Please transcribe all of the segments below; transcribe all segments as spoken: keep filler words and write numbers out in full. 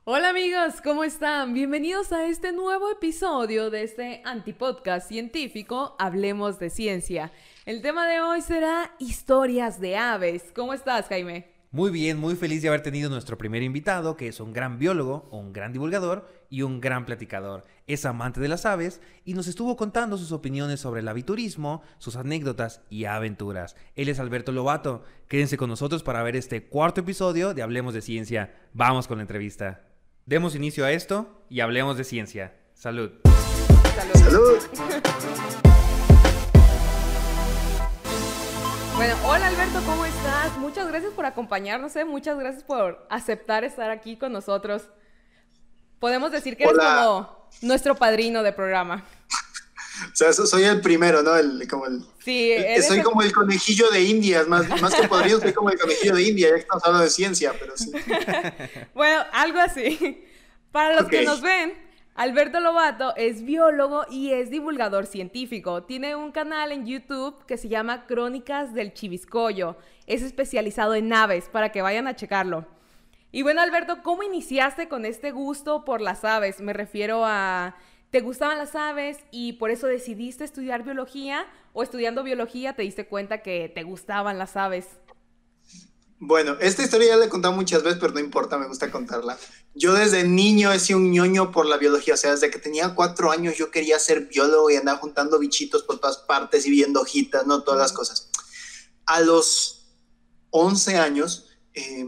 Hola amigos, ¿cómo están? Bienvenidos a este nuevo episodio de este antipodcast científico Hablemos de Ciencia. El tema de hoy será historias de aves. ¿Cómo estás, Jaime? Muy bien, muy feliz de haber tenido nuestro primer invitado, que es un gran biólogo, un gran divulgador y un gran platicador. Es amante de las aves y nos estuvo contando sus opiniones sobre el aviturismo, sus anécdotas y aventuras. Él es Alberto Lobato. Quédense con nosotros para ver este cuarto episodio de Hablemos de Ciencia. Vamos con la entrevista. Demos inicio a esto y hablemos de ciencia. Salud. Salud. Salud. Bueno, hola Alberto, ¿cómo estás? Muchas gracias por acompañarnos, ¿eh? Muchas gracias por aceptar estar aquí con nosotros. Podemos decir que eres Hola. como nuestro padrino de programa. O sea, so- soy el primero, ¿no? El, como el, Sí, el- eres soy el- como el conejillo de Indias, más, más que podrido, soy como el conejillo de India, ya que estamos hablando de ciencia, pero sí. Bueno, algo así. Para los que Ok. nos ven, Alberto Lobato es biólogo y es divulgador científico. Tiene un canal en YouTube que se llama Crónicas del Chiviscoyo. Es especializado en aves, para que vayan a checarlo. Y bueno, Alberto, ¿cómo iniciaste con este gusto por las aves? Me refiero a... ¿Te gustaban las aves y por eso decidiste estudiar biología? ¿O estudiando biología te diste cuenta que te gustaban las aves? Bueno, esta historia ya la he contado muchas veces, pero no importa, me gusta contarla. Yo desde niño he sido un ñoño por la biología, o sea, desde que tenía cuatro años yo quería ser biólogo y andaba juntando bichitos por todas partes y viendo hojitas, ¿no? Todas las cosas. A los once años, eh,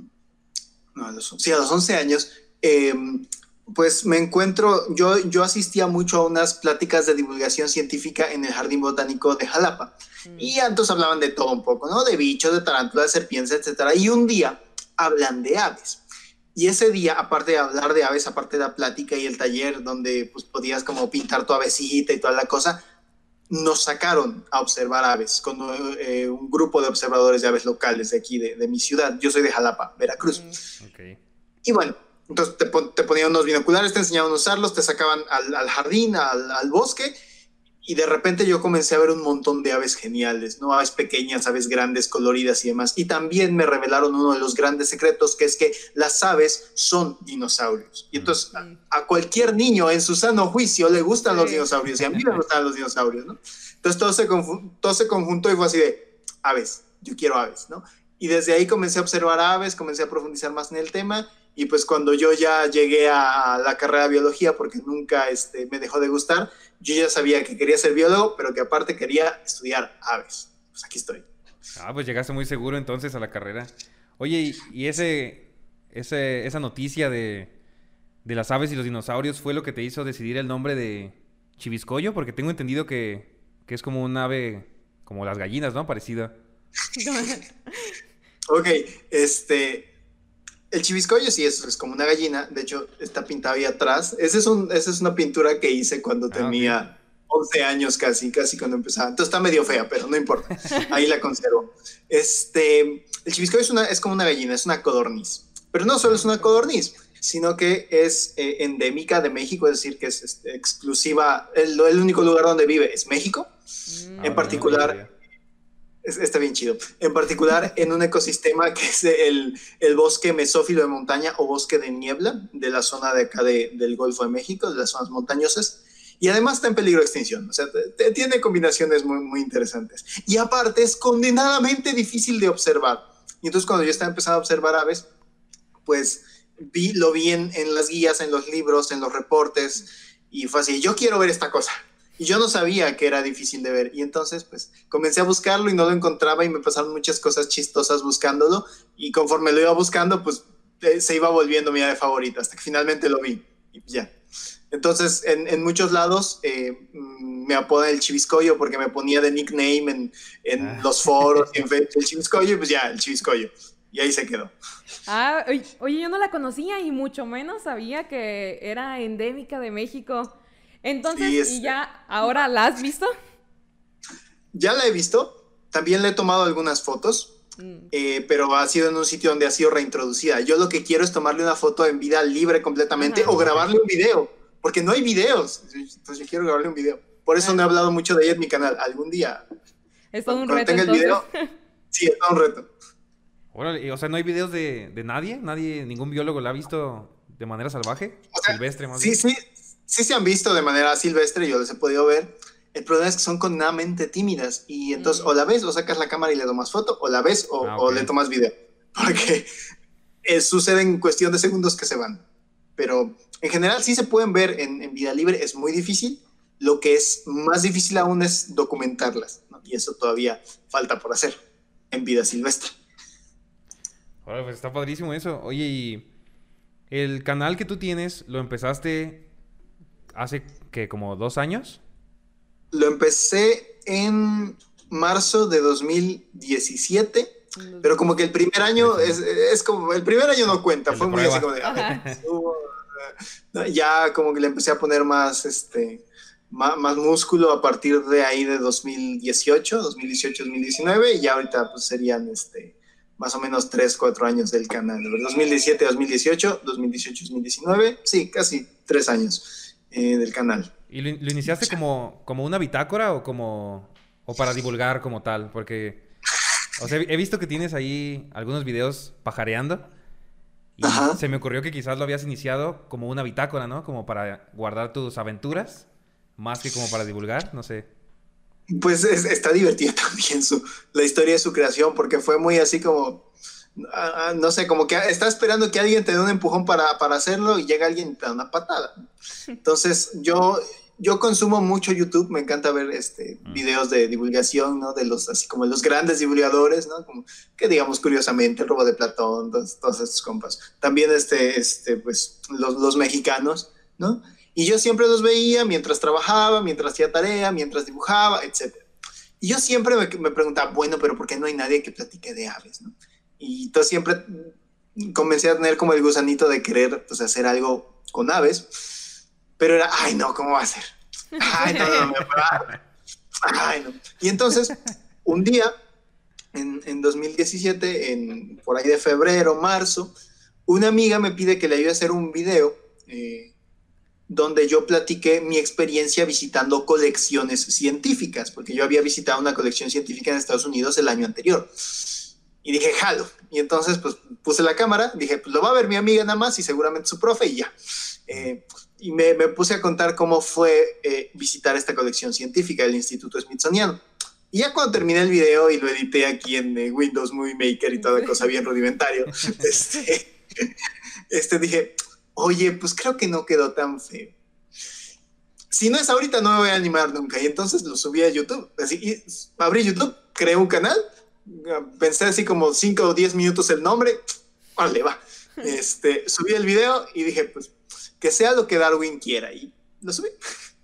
no, a los, sí, a los once años, eh, pues me encuentro, yo, yo asistía mucho a unas pláticas de divulgación científica en el Jardín Botánico de Jalapa. Mm. Y entonces hablaban de todo un poco, ¿no? De bichos, de tarántulas, de serpientes, etcétera. Y un día hablan de aves. Y ese día, aparte de hablar de aves, aparte de la plática y el taller donde pues, podías como pintar tu avecita y toda la cosa, nos sacaron a observar aves con eh, un grupo de observadores de aves locales de aquí, de, de mi ciudad. Yo soy de Jalapa, Veracruz. Mm. Ok. Y bueno, entonces te, pon- te ponían unos binoculares, te enseñaban a usarlos, te sacaban al, al jardín, al, al bosque, y de repente yo comencé a ver un montón de aves geniales, ¿no? Aves pequeñas, aves grandes, coloridas y demás. Y también me revelaron uno de los grandes secretos, que es que las aves son dinosaurios. Y entonces a, a cualquier niño en su sano juicio le gustan los Sí. dinosaurios, y a mí me gustan los dinosaurios, ¿no? Entonces todo se, confu- todo se conjuntó y fue así de, aves, yo quiero aves, ¿no? Y desde ahí comencé a observar aves, comencé a profundizar más en el tema. Y pues cuando yo ya llegué a la carrera de biología, porque nunca este, me dejó de gustar, yo ya sabía que quería ser biólogo, pero que aparte quería estudiar aves. Pues aquí estoy. Ah, pues llegaste muy seguro entonces a la carrera. Oye, y, y ese, ese, esa noticia de, de las aves y los dinosaurios fue lo que te hizo decidir el nombre de Chiviscoyo, porque tengo entendido que, que es como un ave, como las gallinas, ¿no? Parecida. Ok, este... El chiviscoyo sí es, es como una gallina, de hecho está pintado ahí atrás. Esa es, un, esa es una pintura que hice cuando Ah, tenía once años casi, casi cuando empezaba. Entonces está medio fea, pero no importa, ahí la conservo. Este, el chiviscoyo es, una, es como una gallina, es una codorniz. Pero no solo es una codorniz, sino que es eh, endémica de México, es decir, que es este, exclusiva, el, el único lugar donde vive es México. Mm. En particular... Es- Está bien chido. En particular, en un ecosistema que es el, el bosque mesófilo de montaña o bosque de niebla de la zona de acá de, del Golfo de México, de las zonas montañosas. Y además está en peligro de extinción. O sea, te- te- tiene combinaciones muy, muy interesantes. Y aparte, es condenadamente difícil de observar. Y entonces, cuando yo estaba empezando a observar aves, pues vi, lo vi en, en las guías, en los libros, en los reportes. Y fue así: yo quiero ver esta cosa. Y yo no sabía que era difícil de ver. Y entonces, pues, comencé a buscarlo y no lo encontraba y me pasaron muchas cosas chistosas buscándolo. Y conforme lo iba buscando, pues, eh, se iba volviendo mi ave favorita hasta que finalmente lo vi. Y pues, ya. Entonces, en, en muchos lados eh, mm, me apodan el chiviscoyo porque me ponía de nickname en, en Ah. los foros y en Facebook el chiviscoyo, y pues ya, el chiviscoyo. Y ahí se quedó. Ah, oye, oye, yo no la conocía y mucho menos sabía que era endémica de México. Entonces, Sí, es- ¿y ya ahora la has visto? Ya la he visto. También le he tomado algunas fotos. Mm. Eh, pero ha sido en un sitio donde ha sido reintroducida. Yo lo que quiero es tomarle una foto en vida libre completamente. Ajá. O grabarle un video, porque no hay videos. Entonces yo quiero grabarle un video. Por eso Ah. no he hablado mucho de ella en mi canal. Algún día, Es todo un cuando reto, tenga el entonces. video, sí, es todo un reto. Órale, o sea, ¿no hay videos de, de nadie? ¿Nadie, ningún biólogo la ha visto de manera salvaje, O sea, silvestre más sí, bien. sí, sí se han visto de manera silvestre, yo les he podido ver. El problema es que son condenadamente tímidas y entonces Mm. o la ves o sacas la cámara y le tomas foto, o la ves o, Ah, o ok. le tomas video. Porque eh, sucede en cuestión de segundos que se van. Pero en general sí se pueden ver en, en vida libre, es muy difícil. Lo que es más difícil aún es documentarlas, ¿no? Y eso todavía falta por hacer en vida silvestre. Órale, pues está padrísimo eso. Oye, y el canal que tú tienes, ¿lo empezaste hace, qué, como dos años? Lo empecé en marzo de dos mil diecisiete, pero como que el primer año es, es como, el primer año no cuenta, El de fue muy prueba. así como de, a ver, Ajá. subo, ¿no? Ya como que le empecé a poner más, este, más, más músculo a partir de ahí de dos mil dieciocho, dos mil dieciocho, dos mil diecinueve, y ya ahorita pues serían, este, más o menos tres, cuatro años del canal. dos mil diecisiete, dos mil dieciocho, dos mil dieciocho, dos mil diecinueve, sí, casi tres años eh, del canal. ¿Y lo, lo iniciaste como, como una bitácora o como o para divulgar como tal? Porque, o sea, he visto que tienes ahí algunos videos pajareando y Ajá. se me ocurrió que quizás lo habías iniciado como una bitácora, ¿no? Como para guardar tus aventuras, más que como para divulgar, no sé. Pues es, está divertida también su, la historia de su creación, porque fue muy así como, ah, ah, no sé, como que está esperando que alguien te dé un empujón para, para hacerlo y llega alguien y te da una patada. Entonces yo, yo consumo mucho YouTube, me encanta ver este, Mm. videos de divulgación, ¿no? De los, así como los grandes divulgadores, ¿no? Como que digamos curiosamente, el robo de Platón, todos, todos estos compas. También este, este, pues, los, los mexicanos, ¿no? Y yo siempre los veía mientras trabajaba, mientras hacía tarea, mientras dibujaba, etcétera. Y yo siempre me, me preguntaba, bueno, pero ¿por qué no hay nadie que platique de aves, ¿no? Y entonces siempre comencé a tener como el gusanito de querer pues, hacer algo con aves, pero era, ay, no, ¿cómo va a ser? Ay, no, no, me ay, no. Y entonces, un día, en, en dos mil diecisiete, en, por ahí de febrero, marzo, una amiga me pide que le ayude a hacer un video eh, donde yo platiqué mi experiencia visitando colecciones científicas, porque yo había visitado una colección científica en Estados Unidos el año anterior. Y dije, jalo. Y entonces, pues, puse la cámara, dije, pues, lo va a ver mi amiga nada más y seguramente su profe y ya. Eh, y me, me puse a contar cómo fue eh, visitar esta colección científica del Instituto Smithsoniano. Y ya cuando terminé el video y lo edité aquí en eh, Windows Movie Maker y toda la cosa bien rudimentario, este, este dije, oye, pues creo que no quedó tan feo. Si no es ahorita, no me voy a animar nunca. Y entonces lo subí a YouTube. Así, y abrí YouTube, creé un canal, pensé así como cinco o diez minutos el nombre, vale, va. Este, subí el video y dije, pues, que sea lo que Darwin quiera. Y lo subí.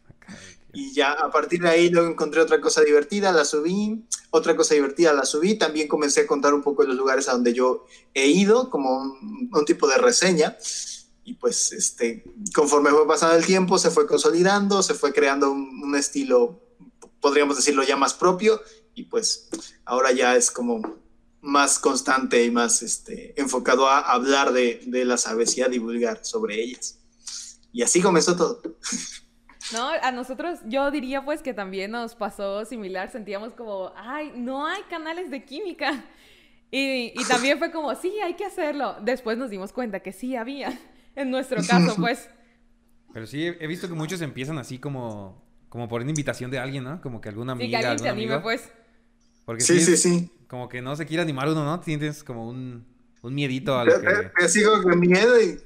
Y ya a partir de ahí luego encontré otra cosa divertida, la subí, otra cosa divertida la subí, también comencé a contar un poco de los lugares a donde yo he ido, como un, un tipo de reseña, y pues este, conforme fue pasando el tiempo se fue consolidando, se fue creando un, un estilo, podríamos decirlo ya más propio, y pues ahora ya es como más constante y más este, enfocado a hablar de, de las aves y a divulgar sobre ellas. Y así comenzó todo. No, a nosotros yo diría pues que también nos pasó similar, sentíamos como, ay, no hay canales de química. Y, y también fue como, sí, hay que hacerlo. Después nos dimos cuenta que sí había, en nuestro caso pues. Pero sí, he, he visto que muchos empiezan así como, como por una invitación de alguien, ¿no? Como que alguna amiga, Sí, que alguien se algún anime amigo. pues. Porque Sí, sí, sí, es sí. como que no se quiere animar uno, ¿no? Tienes como un, un miedito a lo Te, que... te, te sigo con miedo y...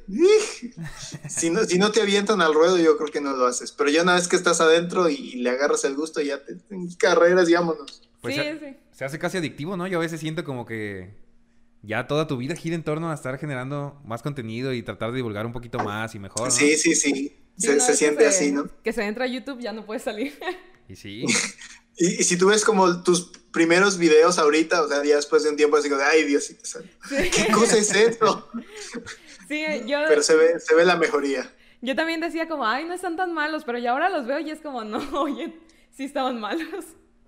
Si no, si no te avientan al ruedo, yo creo que no lo haces. Pero ya una vez que estás adentro y, y le agarras el gusto, ya te, te carreras y vámonos. Pues Sí, se, sí. se hace casi adictivo, ¿no? Yo a veces siento como que ya toda tu vida gira en torno a estar generando más contenido y tratar de divulgar un poquito más y mejor, ¿no? Sí, sí, sí. Sí, Se, una se vez que siente se- así, ¿no? Que se entra a YouTube ya no puede salir. Y sí. Y, y si tú ves como tus primeros videos ahorita, o sea, ya después de un tiempo así como de, ay, Diosito, santo, ¿qué cosa es esto? Sí, yo, Pero se ve, se ve la mejoría. yo también decía como, ay, no están tan malos, pero ya ahora los veo y es como, no, oye, sí estaban malos.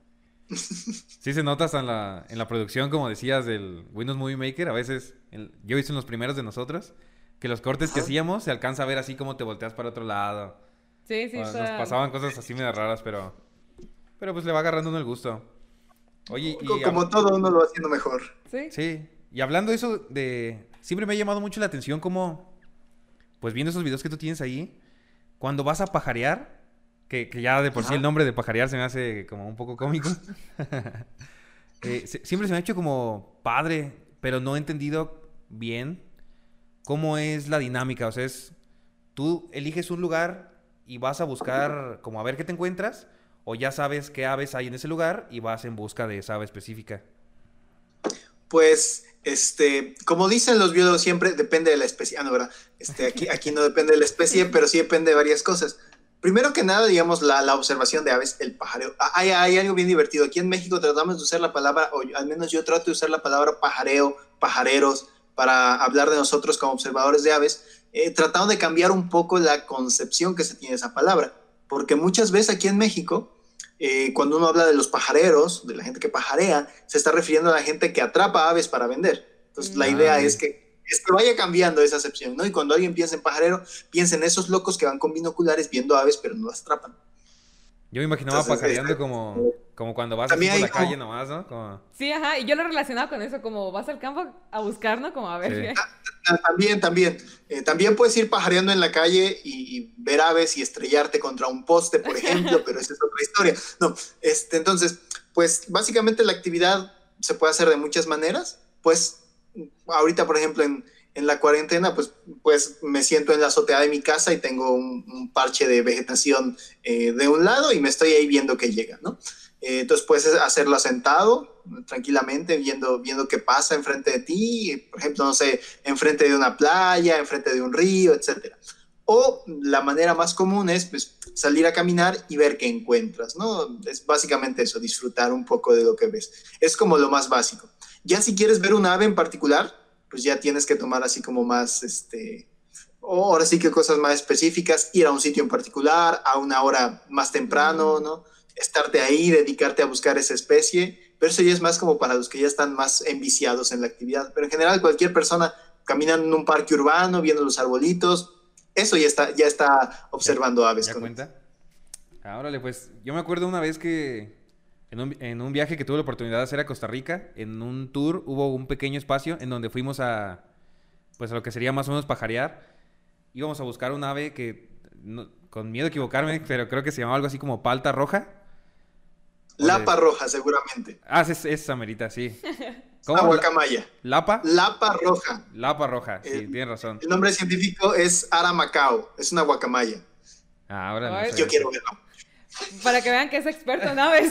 Sí se nota hasta en la, en la producción, como decías, del Windows Movie Maker. A veces, el- yo he visto en los primeros de nosotros, que los cortes que Ajá. hacíamos se alcanza a ver así como te volteas para otro lado. Sí, sí, O nos está... pasaban cosas así medio raras, pero... Pero pues le va agarrando uno el gusto. Oye, y... Co- Como todo, uno lo va haciendo mejor. Sí. Sí, y hablando de eso de... Siempre me ha llamado mucho la atención cómo... pues viendo esos videos que tú tienes ahí, cuando vas a pajarear, que, que ya de por sí Ajá. el nombre de pajarear se me hace como un poco cómico, eh, se- siempre se me ha hecho como padre, pero no he entendido bien cómo es la dinámica. O sea, es, tú eliges un lugar y vas a buscar como a ver qué te encuentras, o ya sabes qué aves hay en ese lugar y vas en busca de esa ave específica. Pues, este, como dicen los biólogos siempre, depende de la especie. Ah, no, ¿verdad? Este, aquí, aquí no depende de la especie, pero sí depende de varias cosas. Primero que nada, digamos, la, la observación de aves, el pajareo. Ah, Hay, hay algo bien divertido. Aquí en México tratamos de usar la palabra, o yo- al menos yo trato de usar la palabra pajareo, pajareros, para hablar de nosotros como observadores de aves, eh, tratando de cambiar un poco la concepción que se tiene de esa palabra. Porque muchas veces aquí en México, eh, cuando uno habla de los pajareros, de la gente que pajarea, se está refiriendo a la gente que atrapa aves para vender. Entonces, la Ah, idea ok. es que, es que vaya cambiando esa acepción, ¿no? Y cuando alguien piensa en pajarero, piensa en esos locos que van con binoculares viendo aves, pero no las atrapan. Yo me imaginaba Entonces, pajareando este, como, como cuando vas así también por hay la calle como, nomás, ¿no? Como... Sí, ajá, y yo lo he relacionado con eso, como vas al campo a buscar, ¿no? Como a ver Sí. qué. ah, también, también, eh, también puedes ir pajareando en la calle y, y ver aves y estrellarte contra un poste, por ejemplo, pero esa es otra historia. No, este, entonces, pues básicamente la actividad se puede hacer de muchas maneras. Pues ahorita, por ejemplo, en, en la cuarentena, pues, pues me siento en la azotea de mi casa y tengo un, un parche de vegetación eh, de un lado y me estoy ahí viendo que llega, ¿no? Eh, entonces puedes hacerlo sentado, tranquilamente, viendo, viendo qué pasa enfrente de ti, por ejemplo, no sé, enfrente de una playa, enfrente de un río, etcétera. O la manera más común es pues, salir a caminar y ver qué encuentras, ¿no? Es básicamente eso, disfrutar un poco de lo que ves. Es como lo más básico. Ya si quieres ver un ave en particular, pues ya tienes que tomar así como más, este, o ahora sí que cosas más específicas, ir a un sitio en particular, a una hora más temprano, Mm. ¿no? Estarte ahí, dedicarte a buscar esa especie, pero eso ya es más como para los que ya están más enviciados en la actividad. Pero en general, cualquier persona caminando en un parque urbano, viendo los arbolitos, eso ya está, ya está ¿Ya, observando aves ya con eso. cuenta? Ah, órale, pues yo me acuerdo una vez que en un, en un viaje que tuve la oportunidad de hacer a Costa Rica, en un tour hubo un pequeño espacio en donde fuimos a, pues a lo que sería más o menos pajarear. Íbamos a buscar un ave que, no- con miedo a equivocarme, pero creo que se llamaba algo así como palta roja. O le... Lapa roja, seguramente. Ah, es, es esa merita, sí. Una ¿Cómo? La- guacamaya. ¿Lapa? Lapa roja. Lapa roja, sí, El, tienes razón. el nombre científico es Aramacao, es una guacamaya. Ah, ahora no Ay, sé Yo eso. quiero verlo. para que vean que es experto en aves.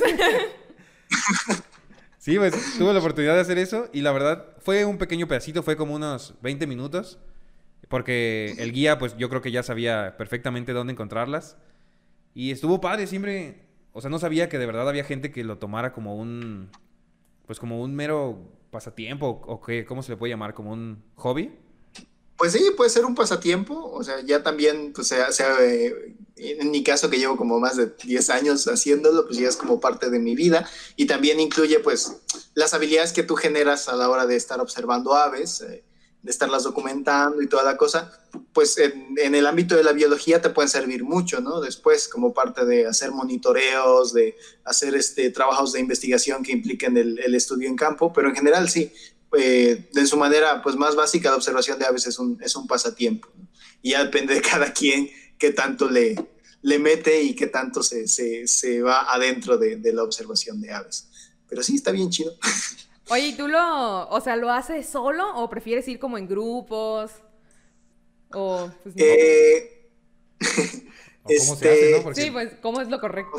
Sí, pues tuve la oportunidad de hacer eso y la verdad fue un pequeño pedacito, fue como unos veinte minutos, porque el guía pues yo creo que ya sabía perfectamente dónde encontrarlas y estuvo padre, siempre, o sea, no sabía que de verdad había gente que lo tomara como un, pues como un mero pasatiempo o que, ¿cómo se le puede llamar? Como un hobby. Pues sí, puede ser un pasatiempo, o sea, ya también, pues sea, sea, eh, en mi caso que llevo como más de diez años haciéndolo, pues ya es como parte de mi vida y también incluye pues las habilidades que tú generas a la hora de estar observando aves, eh, de estarlas documentando y toda la cosa, pues en, en el ámbito de la biología te pueden servir mucho, ¿no? Después como parte de hacer monitoreos, de hacer este, trabajos de investigación que impliquen el, el estudio en campo, pero en general sí, eh, de su manera pues más básica la observación de aves es un, es un pasatiempo, ¿no? Y ya depende de cada quien qué tanto le, le mete y qué tanto se, se, se va adentro de, de la observación de aves. Pero sí, está bien chido. Oye, ¿y tú lo, o sea, lo haces solo o prefieres ir como en grupos? O, pues no. Eh, O cómo se hace, ¿no? este, Sí, Porque pues, ¿cómo es lo correcto?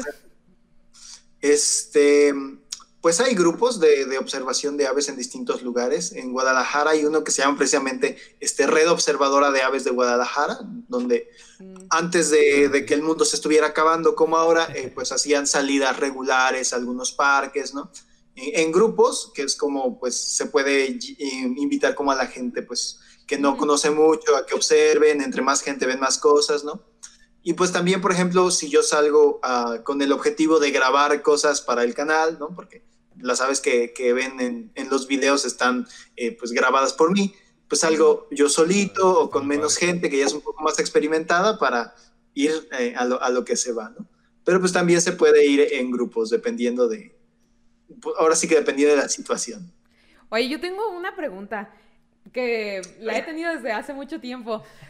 Este, pues hay grupos de, de observación de aves en distintos lugares. En Guadalajara hay uno que se llama precisamente este, Red Observadora de Aves de Guadalajara, donde Mm. antes de, ah, de ok. que el mundo se estuviera acabando como ahora, eh, pues hacían salidas regulares a algunos parques, ¿no? En, en grupos, que es como pues se puede eh, invitar como a la gente pues que no Ujú. conoce mucho a que observen, entre más gente ven más cosas, ¿no? Y pues también, por ejemplo, si yo salgo uh, con el objetivo de grabar cosas para el canal, ¿no? Porque las aves que, que ven en, en los videos están eh, pues grabadas por mí, pues salgo yo solito o Está con muy menos padre. gente que ya es un poco más experimentada para ir eh, a, lo, a lo que se va, ¿no? Pero pues también se puede ir en grupos, dependiendo de, ahora sí que dependiendo de la situación. Oye, yo tengo una pregunta que la he tenido desde hace mucho tiempo.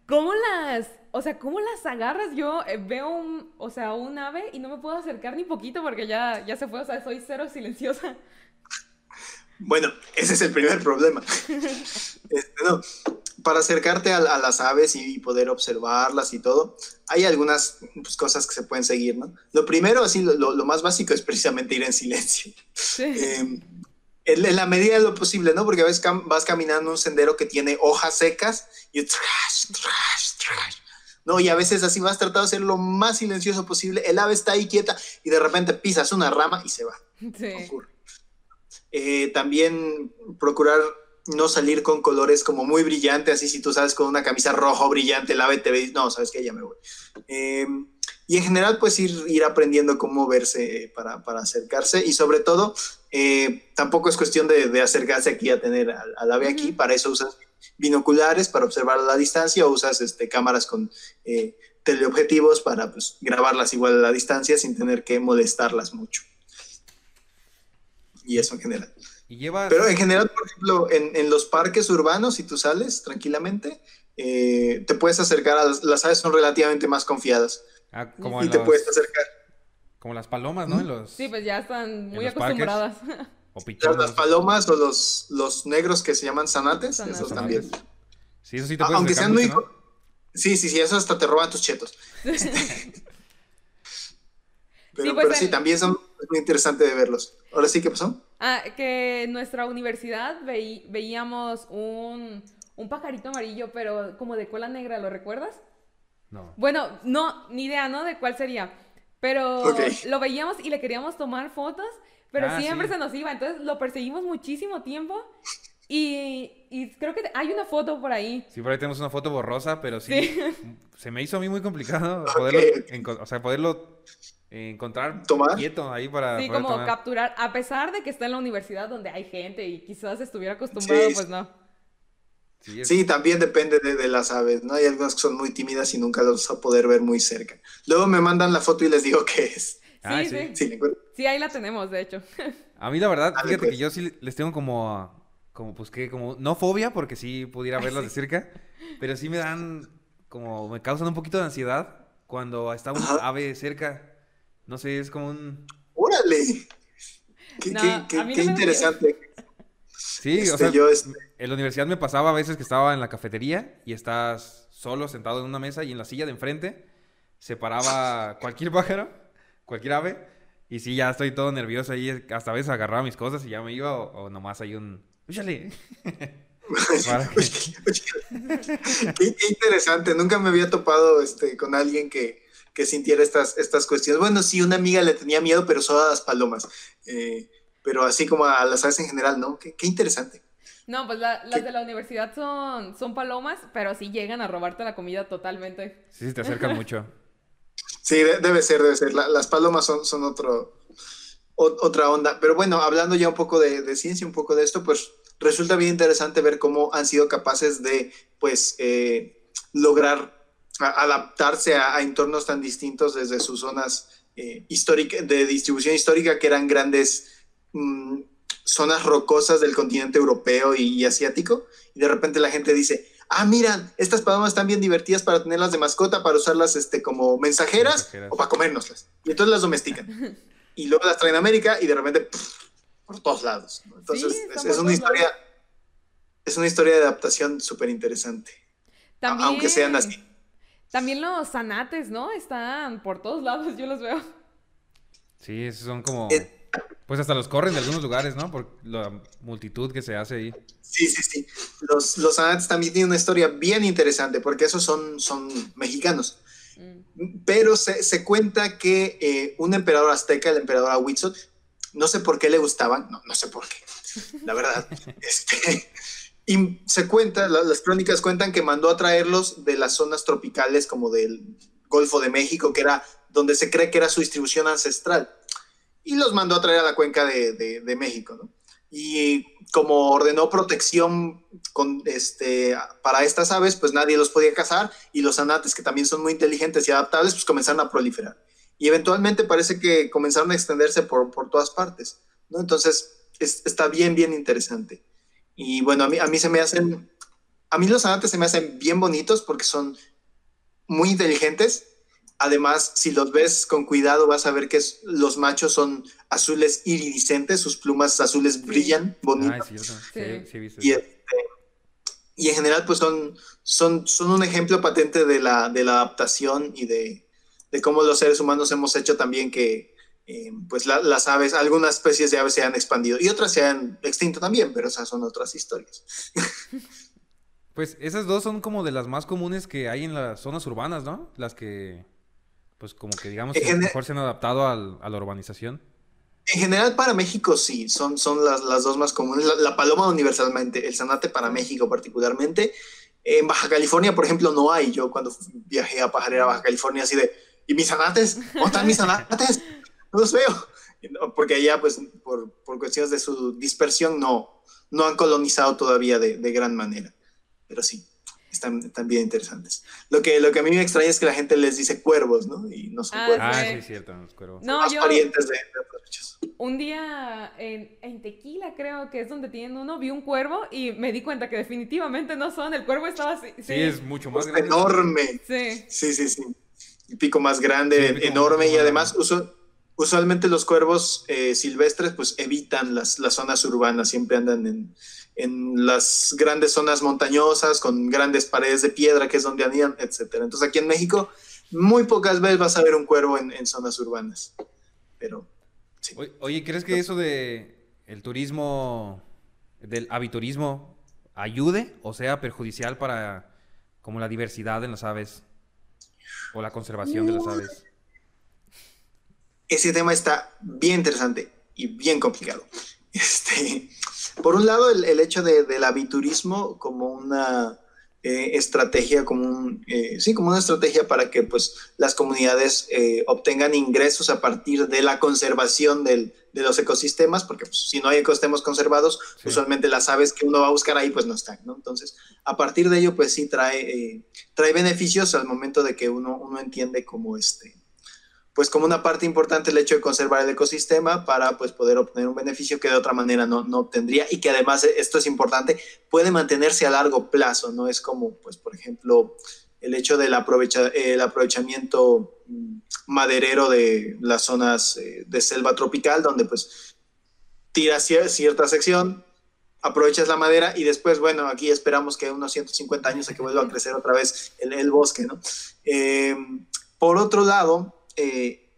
¿Cómo las, o sea, cómo las agarras? Yo eh, veo un, o sea, un ave y no me puedo acercar ni poquito porque ya, ya se fue, o sea, soy cero silenciosa. Bueno, ese es el primer problema. Este, no, para acercarte a, a las aves y poder observarlas y todo, hay algunas pues, cosas que se pueden seguir, ¿no? Lo primero, así, lo, lo más básico es precisamente ir en silencio. Sí. Eh, en, en la medida de lo posible, ¿no? Porque a veces cam vas caminando un sendero que tiene hojas secas y trash, trash, trash. No, y a veces así vas tratando de ser lo más silencioso posible. El ave está ahí quieta y de repente pisas una rama y se va. Sí. Ocurre. Eh, también procurar no salir con colores como muy brillantes, así si tú sales con una camisa roja brillante, el ave te ve y no, sabes que ya me voy. Eh, y en general, pues ir, ir aprendiendo cómo verse para, para acercarse y sobre todo, eh, tampoco es cuestión de, de acercarse aquí a tener al, al ave aquí, para eso usas binoculares para observar a la distancia o usas este, cámaras con eh, teleobjetivos para pues, grabarlas igual a la distancia sin tener que molestarlas mucho. Y eso en general. ¿Y llevas... Pero en general, por ejemplo, en, en los parques urbanos, si tú sales tranquilamente, eh, te puedes acercar a las, las aves son relativamente más confiadas. Ah, como y en te los... puedes acercar. Como las palomas, ¿no? En los... Sí, pues ya están muy los acostumbradas. O Las, pichones. las palomas o los, los negros que se llaman zanates, Zanates. esos también. Sí, eso sí te Ah, puedes aunque acercar sean muy... mucho, ¿no? Sí, sí, sí, eso hasta te roban tus chetos. Este, Pero Sí, pues pero sí, el- también son es muy interesante de verlos. Ahora sí, ¿qué pasó? Ah, que en nuestra universidad veí- veíamos un, un pajarito amarillo, pero como de cola negra, ¿lo recuerdas? No. Bueno, no, ni idea, ¿no? De cuál sería. Pero Ok. lo veíamos y le queríamos tomar fotos, pero Ah, siempre sí. se nos iba. Entonces lo perseguimos muchísimo tiempo y, y creo que hay una foto por ahí. Sí, por ahí tenemos una foto borrosa, pero sí, Sí. se me hizo a mí muy complicado Ok. poderlo, enco- o sea, poderlo eh, encontrar ¿Tomar? quieto ahí para Sí, poder como tomar. capturar, a pesar de que está en la universidad donde hay gente y quizás estuviera acostumbrado, Sí. pues no. Sí, es- Sí, también depende de, de las aves, ¿no? Hay algunas que son muy tímidas y nunca los vas a poder ver muy cerca. Luego me mandan la foto y les digo qué es. Ah, Sí, sí. sí. Sí, ¿le encuentro? Sí, ahí la tenemos, de hecho. A mí la verdad, Dale, fíjate pues. que yo sí les tengo como, como pues que, como, no fobia, porque sí pudiera Ay, verlas sí. de cerca, pero sí me dan, como, me causan un poquito de ansiedad cuando está un Ajá. ave cerca. No sé, es como un... ¡Órale! Qué, No, qué- a qué- mí no qué me da interesante. Sí, o Este, sea, yo, este- en la universidad me pasaba a veces que estaba en la cafetería y estás solo sentado en una mesa y en la silla de enfrente se paraba cualquier pájaro, cualquier ave, y sí, ya estoy todo nervioso ahí, hasta a veces agarraba mis cosas y ya me iba o, o nomás hay un... ¡Úchale! Para que- Qué, qué interesante. Nunca me había topado este, con alguien que, que sintiera estas, estas cuestiones. Bueno, sí, una amiga le tenía miedo, pero solo a las palomas. Eh, pero así como a las aves en general, ¿no? Qué, qué interesante. No, pues la- las ¿Qué? de la universidad son, son palomas, pero sí llegan a robarte la comida totalmente. Sí, se te acercan mucho. Sí, de- debe ser, debe ser. La- las palomas son, son otro, o- otra onda. Pero bueno, hablando ya un poco de, de ciencia, un poco de esto, pues resulta bien interesante ver cómo han sido capaces de, pues, eh, lograr a- adaptarse a, a entornos tan distintos desde sus zonas eh, históricas, de distribución histórica, que eran grandes mm, zonas rocosas del continente europeo y, y asiático. Y de repente la gente dice, ah, mira, estas palomas están bien divertidas para tenerlas de mascota, para usarlas este, como mensajeras, Mensajeras. o para comérnoslas. Y entonces las domestican. Y luego las traen a América y de repente, pff, por todos lados, ¿no? Entonces, Sí, es, están es por una todos historia, lados. es una historia de adaptación súper interesante. A- También, Aunque sean así. también los zanates, ¿no? Están por todos lados, yo los veo. Sí, esos son como... Eh. Pues hasta los corren de algunos lugares, ¿no? Por la multitud que se hace ahí. Sí, sí, sí. Los, los zanates también tienen una historia bien interesante porque esos son, son mexicanos. Mm. Pero se, se cuenta que eh, un emperador azteca, el emperador Ahuitzotl, no sé por qué le gustaban, no, no sé por qué, la verdad. este, y se cuenta, la- las crónicas cuentan que mandó a traerlos de las zonas tropicales como del Golfo de México, que era donde se cree que era su distribución ancestral. Y los mandó a traer a la cuenca de, de, de México, ¿no? Y como ordenó protección con, este, para estas aves, pues nadie los podía cazar y los zanates, que también son muy inteligentes y adaptables, pues comenzaron a proliferar. Y eventualmente parece que comenzaron a extenderse por, por todas partes, ¿no? Entonces, es, está bien, bien interesante. Y bueno, a mí, a mí se me hacen a mí los zanates se me hacen bien bonitos porque son muy inteligentes. Además, si los ves con cuidado, vas a ver que es, los machos son azules iridiscentes, sus plumas azules brillan bonito. Ah, es cierto. Sí, Sí. sí, he visto Y, eso. este, y en general, pues son, son, son un ejemplo patente de la, de la adaptación y de, de cómo los seres humanos hemos hecho también que eh, pues la, las aves, algunas especies de aves se han expandido y otras se han extinto también, pero esas son otras historias. Pues esas dos son como de las más comunes que hay en las zonas urbanas, ¿no? Las que, pues como que digamos En, que gene- mejor se han adaptado al- a la urbanización. en general para México sí, son, son las, las dos más comunes. La, la paloma universalmente, el zanate para México particularmente. En Baja California, por ejemplo, no hay. Yo cuando viajé a pajarear a Baja California así de, ¿y mis zanates? ¿Dónde están mis zanates? No los veo. Porque allá, pues, por, por cuestiones de su dispersión, no, no han colonizado todavía de, de gran manera. Pero sí, están, están bien interesantes. Lo que, lo que a mí me extraña es que la gente les dice cuervos, ¿no? Y no son Ah, cuervos. Ah, sí. sí, es cierto, los cuervos. No, Más yo parientes de, de otros bichos. un día en, en Tequila, creo que es donde tienen uno, vi un cuervo y me di cuenta que definitivamente no son. El cuervo estaba así. Sí, Sí, es mucho más Pues grande. enorme. sí. Sí, sí, sí. El pico más Sí, grande, el pico enorme, más y además largo. usu- usualmente los cuervos eh, silvestres pues evitan las, las zonas urbanas, siempre andan en, en las grandes zonas montañosas con grandes paredes de piedra, que es donde anidan, etcétera. Entonces aquí en México muy pocas veces vas a ver un cuervo en, en zonas urbanas, pero sí. Oye, oye, ¿crees que eso de el turismo, del aviturismo, ayude o sea perjudicial para como la diversidad en las aves o la conservación de las aves? Ese tema está bien interesante y bien complicado. Este, por un lado, el, el hecho de, del aviturismo como una eh, estrategia, como un, eh, sí, como una estrategia para que pues, las comunidades eh, obtengan ingresos a partir de la conservación del, de los ecosistemas, porque pues, si no hay ecosistemas conservados, Sí. usualmente las aves que uno va a buscar ahí pues no están, ¿no? Entonces, a partir de ello, pues sí trae, eh, trae beneficios al momento de que uno, uno entiende cómo este pues como una parte importante el hecho de conservar el ecosistema para pues poder obtener un beneficio que de otra manera no, no obtendría y que además, esto es importante, puede mantenerse a largo plazo, no es como pues por ejemplo el hecho del aprovecha, el aprovechamiento maderero de las zonas de selva tropical donde pues tiras cierta sección, aprovechas la madera y después, bueno, aquí esperamos que unos ciento cincuenta años a que vuelva a crecer otra vez el, el bosque, ¿no? Eh, por otro lado, Eh,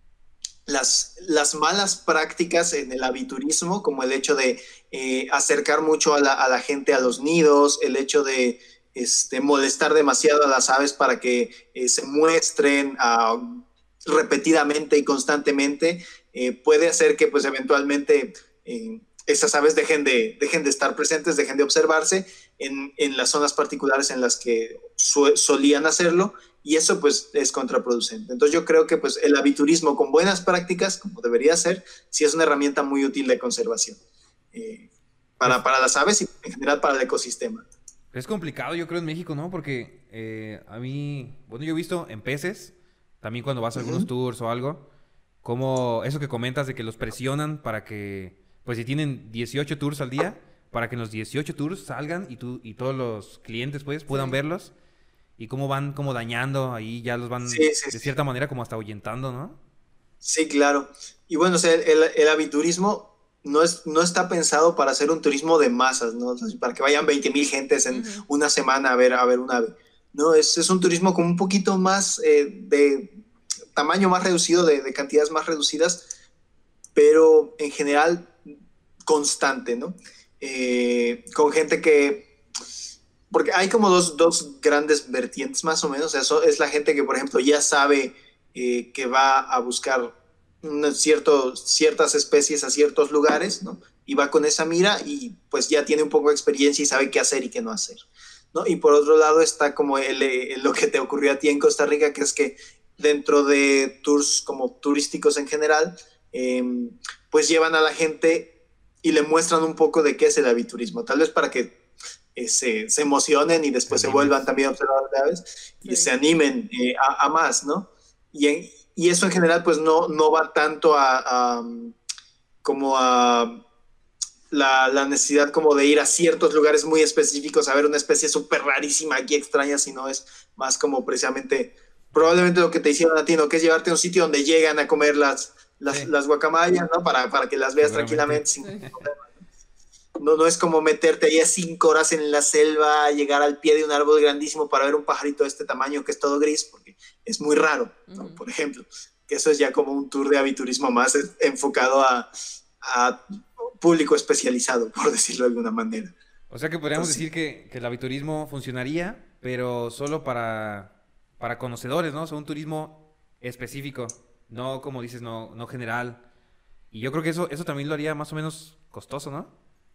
las, las malas prácticas en el aviturismo, como el hecho de eh, acercar mucho a la, a la gente a los nidos, el hecho de este, molestar demasiado a las aves para que eh, se muestren uh, repetidamente y constantemente, eh, puede hacer que pues eventualmente eh, esas aves dejen de, dejen de estar presentes, dejen de observarse en, en las zonas particulares en las que su, solían hacerlo, y eso pues es contraproducente. Entonces yo creo que pues el aviturismo con buenas prácticas, como debería ser, sí es una herramienta muy útil de conservación eh, para, para las aves y en general para el ecosistema. Es complicado, yo creo, en México, ¿no? Porque eh, a mí, bueno, yo he visto en peces, también cuando vas a algunos Uh-huh. tours o algo, como eso que comentas de que los presionan para que, pues si tienen dieciocho tours al día, para que en los dieciocho tours salgan y tú y todos los clientes pues puedan Sí. verlos y cómo van como dañando, ahí ya los van Sí, sí, de sí. cierta manera como hasta ahuyentando, ¿no? Sí, claro. Y bueno, o sea, el, el, el aviturismo no, es, no está pensado para hacer un turismo de masas, ¿no? O sea, para que vayan veinte mil gentes en Ujú. una semana a ver, a ver un ave. No, es, es un turismo con un poquito más eh, de tamaño más reducido, de, de cantidades más reducidas, pero en general constante, ¿no? Eh, con gente que... Porque hay como dos, dos grandes vertientes más o menos. Eso es la gente que, por ejemplo, ya sabe eh, que va a buscar un cierto, ciertas especies a ciertos lugares, ¿no? Y va con esa mira y pues ya tiene un poco de experiencia y sabe qué hacer y qué no hacer, ¿no? Y por otro lado está como el, el, lo que te ocurrió a ti en Costa Rica, que es que dentro de tours como turísticos en general, eh, pues llevan a la gente y le muestran un poco de qué es el aviturismo, tal vez para que eh, se, se emocionen y después se vuelvan también observadores de aves y Sí. se animen eh, a, a más, ¿no? Y, en, y eso en general pues no, no va tanto a, a como a la, la necesidad como de ir a ciertos lugares muy específicos a ver una especie súper rarísima aquí extraña, sino es más como precisamente probablemente lo que te hicieron a ti, ¿no? Que es llevarte a un sitio donde llegan a comer las, las, Sí. las guacamayas, ¿no? Para, para que las veas Seguramente. tranquilamente sin problema. No, no es como meterte ahí a cinco horas en la selva, llegar al pie de un árbol grandísimo para ver un pajarito de este tamaño que es todo gris, porque es muy raro, ¿no? Ujú. Por ejemplo, que eso es ya como un tour de aviturismo más es- enfocado a, a público especializado, por decirlo de alguna manera. O sea que podríamos Entonces, decir que, que el aviturismo funcionaría, pero solo para, para conocedores, ¿no? O sea, un turismo específico, no como dices, no, no general. Y yo creo que eso, eso también lo haría más o menos costoso, ¿no?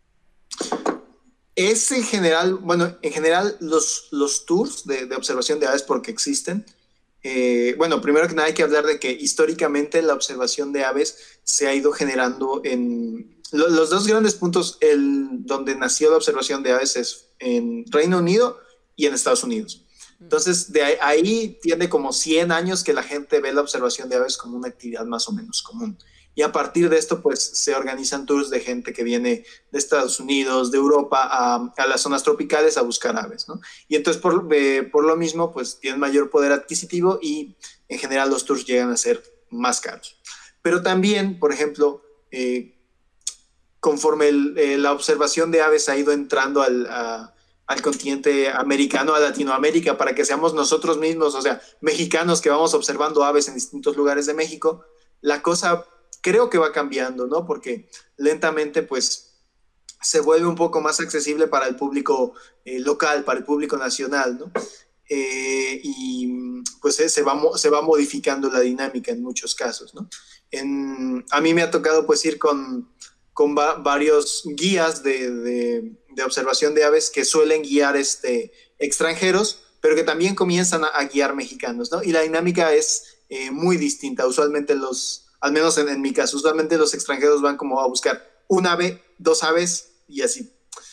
es en general, bueno, en general los, los tours de, de observación de aves porque existen. Eh, bueno, primero que nada hay que hablar de que históricamente la observación de aves se ha ido generando en... lo- los dos grandes puntos el, donde nació la observación de aves es en Reino Unido y en Estados Unidos. Entonces, de ahí, ahí tiene como cien años que la gente ve la observación de aves como una actividad más o menos común. Y a partir de esto, pues se organizan tours de gente que viene de Estados Unidos, de Europa, a, a las zonas tropicales a buscar aves, ¿no? Y entonces, por, eh, por lo mismo, pues tienen mayor poder adquisitivo y en general los tours llegan a ser más caros. Pero también, por ejemplo, eh, conforme el, eh, la observación de aves ha ido entrando al, a, al continente americano, a Latinoamérica, para que seamos nosotros mismos, o sea, mexicanos que vamos observando aves en distintos lugares de México, la cosa creo que va cambiando, ¿no? Porque lentamente, pues, se vuelve un poco más accesible para el público eh, local, para el público nacional, ¿no? Eh, y pues eh, se, va, se va modificando la dinámica en muchos casos, ¿no? En, a mí me ha tocado pues ir con, con va, varios guías de, de, de, observación de aves que suelen guiar este, extranjeros, pero que también comienzan a, a guiar mexicanos, ¿no? Y la dinámica es eh, muy distinta. Usualmente los, al menos en, en mi caso, usualmente los extranjeros van como a buscar un ave, dos aves y así.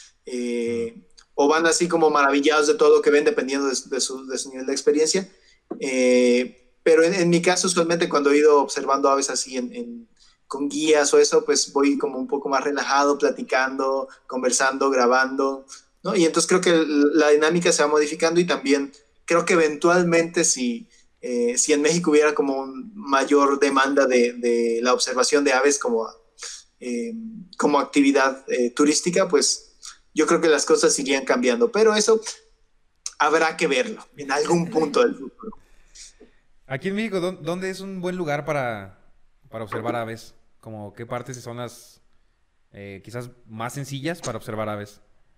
Eh, o van así como maravillados de todo lo que ven dependiendo de, de, su, de su nivel de experiencia. Eh, pero en, en mi caso, usualmente cuando he ido observando aves así en, en, con guías o eso, pues voy como un poco más relajado, platicando, conversando, grabando, ¿no? Y entonces creo que la dinámica se va modificando y también creo que eventualmente si, eh, si en México hubiera como un mayor demanda de, de la observación de aves como, eh, como actividad eh, turística, pues yo creo que las cosas irían cambiando, pero eso habrá que verlo en algún punto del futuro. Aquí en México, ¿dónde es un buen lugar para, para observar aves? Como qué partes son las eh, quizás más sencillas para observar aves.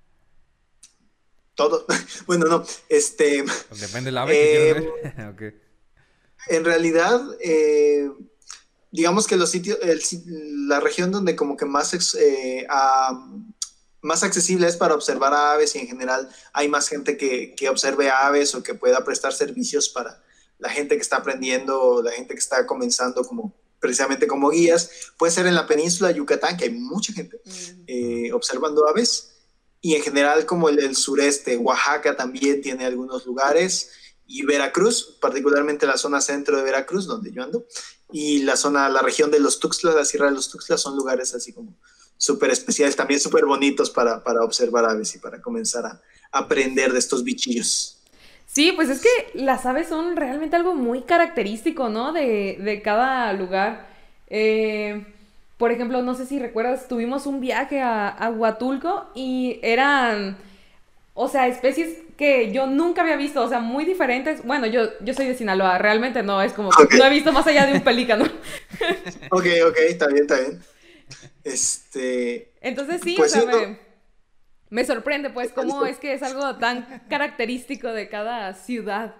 Todo, bueno, no, este... Pues depende del ave eh, que quieras ver. Okay. En realidad, eh, digamos que los sitios, el, la región donde como que más... Eh, um, más accesible es para observar aves y en general hay más gente que, que observe aves o que pueda prestar servicios para la gente que está aprendiendo o la gente que está comenzando como precisamente como guías. Puede ser en la península de Yucatán, que hay mucha gente eh, observando aves, y en general como el, el sureste, Oaxaca también tiene algunos lugares, y Veracruz, particularmente la zona centro de Veracruz, donde yo ando, y la zona, la región de los Tuxtlas, la Sierra de los Tuxtlas, son lugares así como súper especiales, también súper bonitos para, para observar aves y para comenzar a aprender de estos bichillos. Sí, pues es que las aves son realmente algo muy característico, ¿no? De, de cada lugar. Eh, por ejemplo, no sé si recuerdas, tuvimos un viaje a, a Huatulco y eran, o sea, especies que yo nunca había visto, o sea, muy diferentes. Bueno, yo, yo soy de Sinaloa, realmente no, es como que okay. No he visto más allá de un pelícano. Ok, ok, está bien, está bien. Este... Entonces sí, pues o sea, sí, me, me sorprende pues cómo es que es algo tan característico de cada ciudad.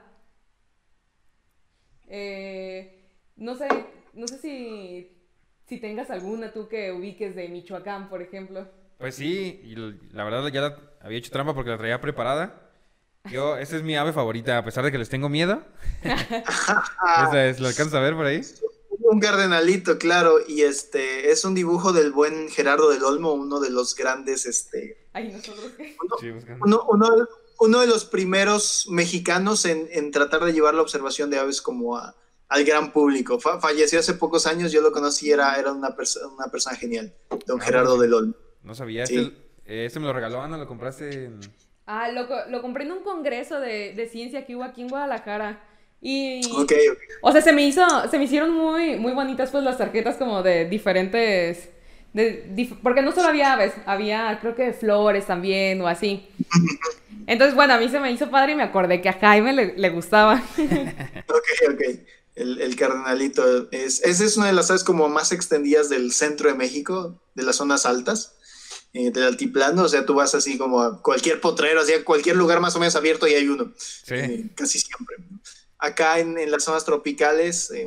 Eh, no sé, no sé si, si tengas alguna tú que ubiques de Michoacán, por ejemplo. Pues sí, y la verdad ya la había hecho trampa porque la traía preparada. Yo, esa es mi ave favorita, a pesar de que les tengo miedo. Esa es, ¿lo alcanzas a ver por ahí? Un cardenalito, claro, y este es un dibujo del buen Gerardo del Olmo, uno de los grandes, este... Ay, ¿nosotros qué? Uno, sí, uno, uno, uno de los primeros mexicanos en, en tratar de llevar la observación de aves como a, al gran público. Fa, falleció hace pocos años, yo lo conocí, era, era una, perso una persona genial, don ah, Gerardo sí. del Olmo. No sabía. Sí. Este, este me lo regaló Ana, lo compraste en... Ah, lo, co- lo compré en un congreso de, de ciencia que hubo aquí en Guadalajara. Y, Ok, ok. o sea, se me hizo, se me hicieron muy, muy bonitas pues las tarjetas como de diferentes, de, dif- porque no solo había aves, había creo que flores también o así. Entonces, bueno, a mí se me hizo padre y me acordé que a Jaime le, le gustaba. Ok, ok. El, el cardenalito. Es, esa es una de las aves como más extendidas del centro de México, de las zonas altas, eh, del altiplano. O sea, tú vas así como a cualquier potrero, así a cualquier lugar más o menos abierto y hay uno. Sí. Eh, casi siempre. Acá en, en las zonas tropicales eh,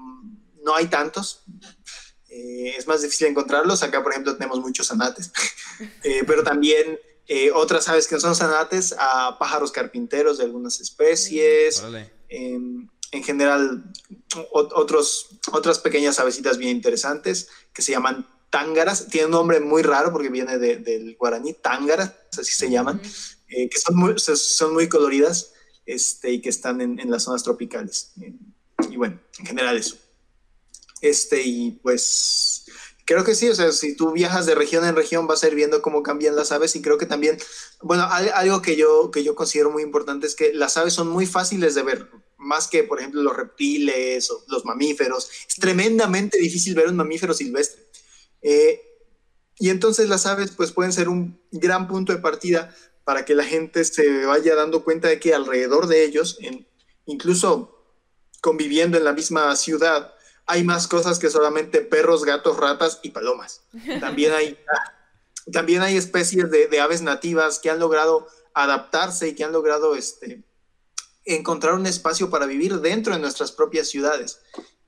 no hay tantos. Eh, es más difícil encontrarlos. Acá, por ejemplo, tenemos muchos zanates. eh, pero también eh, otras aves que no son zanates, a pájaros carpinteros de algunas especies. Órale. Eh, en general, o- otros, otras pequeñas avecitas bien interesantes que se llaman tángaras. Tiene un nombre muy raro porque viene de, del guaraní, tángaras, así se llaman, eh, que son muy, son muy coloridas este, y que están en, en las zonas tropicales. Eh, y bueno, en general eso. Este, y pues creo que sí, o sea, si tú viajas de región en región vas a ir viendo cómo cambian las aves y creo que también, bueno, al- algo que yo, que yo considero muy importante es que las aves son muy fáciles de ver, más que, por ejemplo, los reptiles o los mamíferos. Es tremendamente difícil ver un mamífero silvestre. Eh, y entonces las aves pues pueden ser un gran punto de partida para que la gente se vaya dando cuenta de que alrededor de ellos, en, incluso conviviendo en la misma ciudad, hay más cosas que solamente perros, gatos, ratas y palomas. También hay, también hay especies de, de aves nativas que han logrado adaptarse y que han logrado este, encontrar un espacio para vivir dentro de nuestras propias ciudades.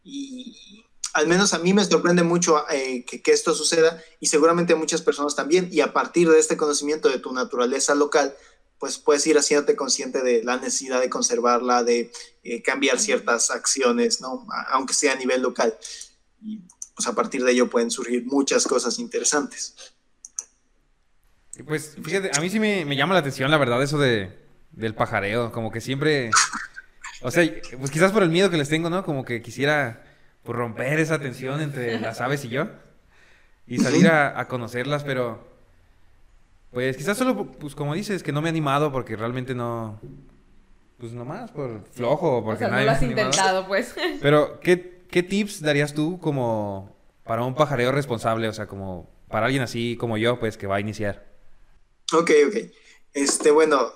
Y al menos a mí me sorprende mucho eh, que, que esto suceda y seguramente a muchas personas también. Y a partir de este conocimiento de tu naturaleza local, pues puedes ir haciéndote consciente de la necesidad de conservarla, de eh, cambiar ciertas acciones, ¿no? Aunque sea a nivel local. Y pues a partir de ello pueden surgir muchas cosas interesantes. Pues fíjate, a mí sí me, me llama la atención, la verdad, eso de, del pajareo. Como que siempre... O sea, pues quizás por el miedo que les tengo, ¿no? Como que quisiera pues, romper esa tensión entre las aves y yo. Y salir a, a conocerlas, pero... Pues quizás solo, pues como dices, que no me he animado porque realmente no... Pues nomás, por flojo, porque O sea, no nadie lo me has ha animado. intentado, pues. Pero, ¿qué, qué tips darías tú como para un pajareo responsable? O sea, como para alguien así como yo, pues, que va a iniciar. Ok, ok. Este, bueno,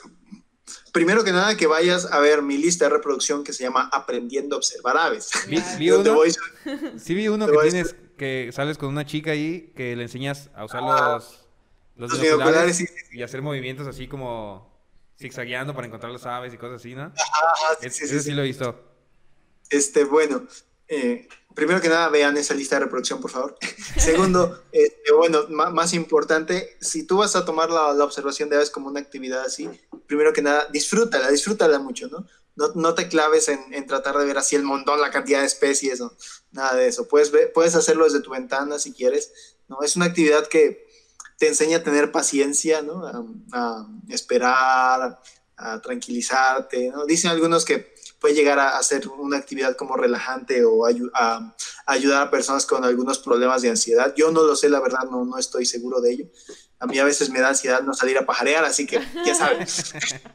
primero que nada que vayas a ver mi lista de reproducción que se llama Aprendiendo a observar aves. Vi, Claro. vi Donde uno, voy- sí vi uno te que voy a- tienes, que sales con una chica ahí, que le enseñas a usar los, los Los binoculares binoculares, sí, sí, y hacer movimientos así como zigzagueando para encontrar las aves y cosas así, ¿no? Ah, sí, Es- sí, ese sí, sí sí. lo he visto. Este, bueno, eh, primero que nada vean esa lista de reproducción, por favor. Segundo, este, bueno, ma- más importante, si tú vas a tomar la, la observación de aves como una actividad así, primero que nada, disfrútala, disfrútala mucho, ¿no? No, no te claves en, en tratar de ver así el montón, la cantidad de especies, ¿no? Nada de eso. Puedes, ver- puedes hacerlo desde tu ventana si quieres, ¿no? Es una actividad que te enseña a tener paciencia, ¿no? A, a esperar, a tranquilizarte, ¿no? Dicen algunos que puede llegar a, a ser una actividad como relajante o ayu- a, a ayudar a personas con algunos problemas de ansiedad. Yo no lo sé, la verdad, no, no estoy seguro de ello. A mí a veces me da ansiedad no salir a pajarear, así que ya sabes.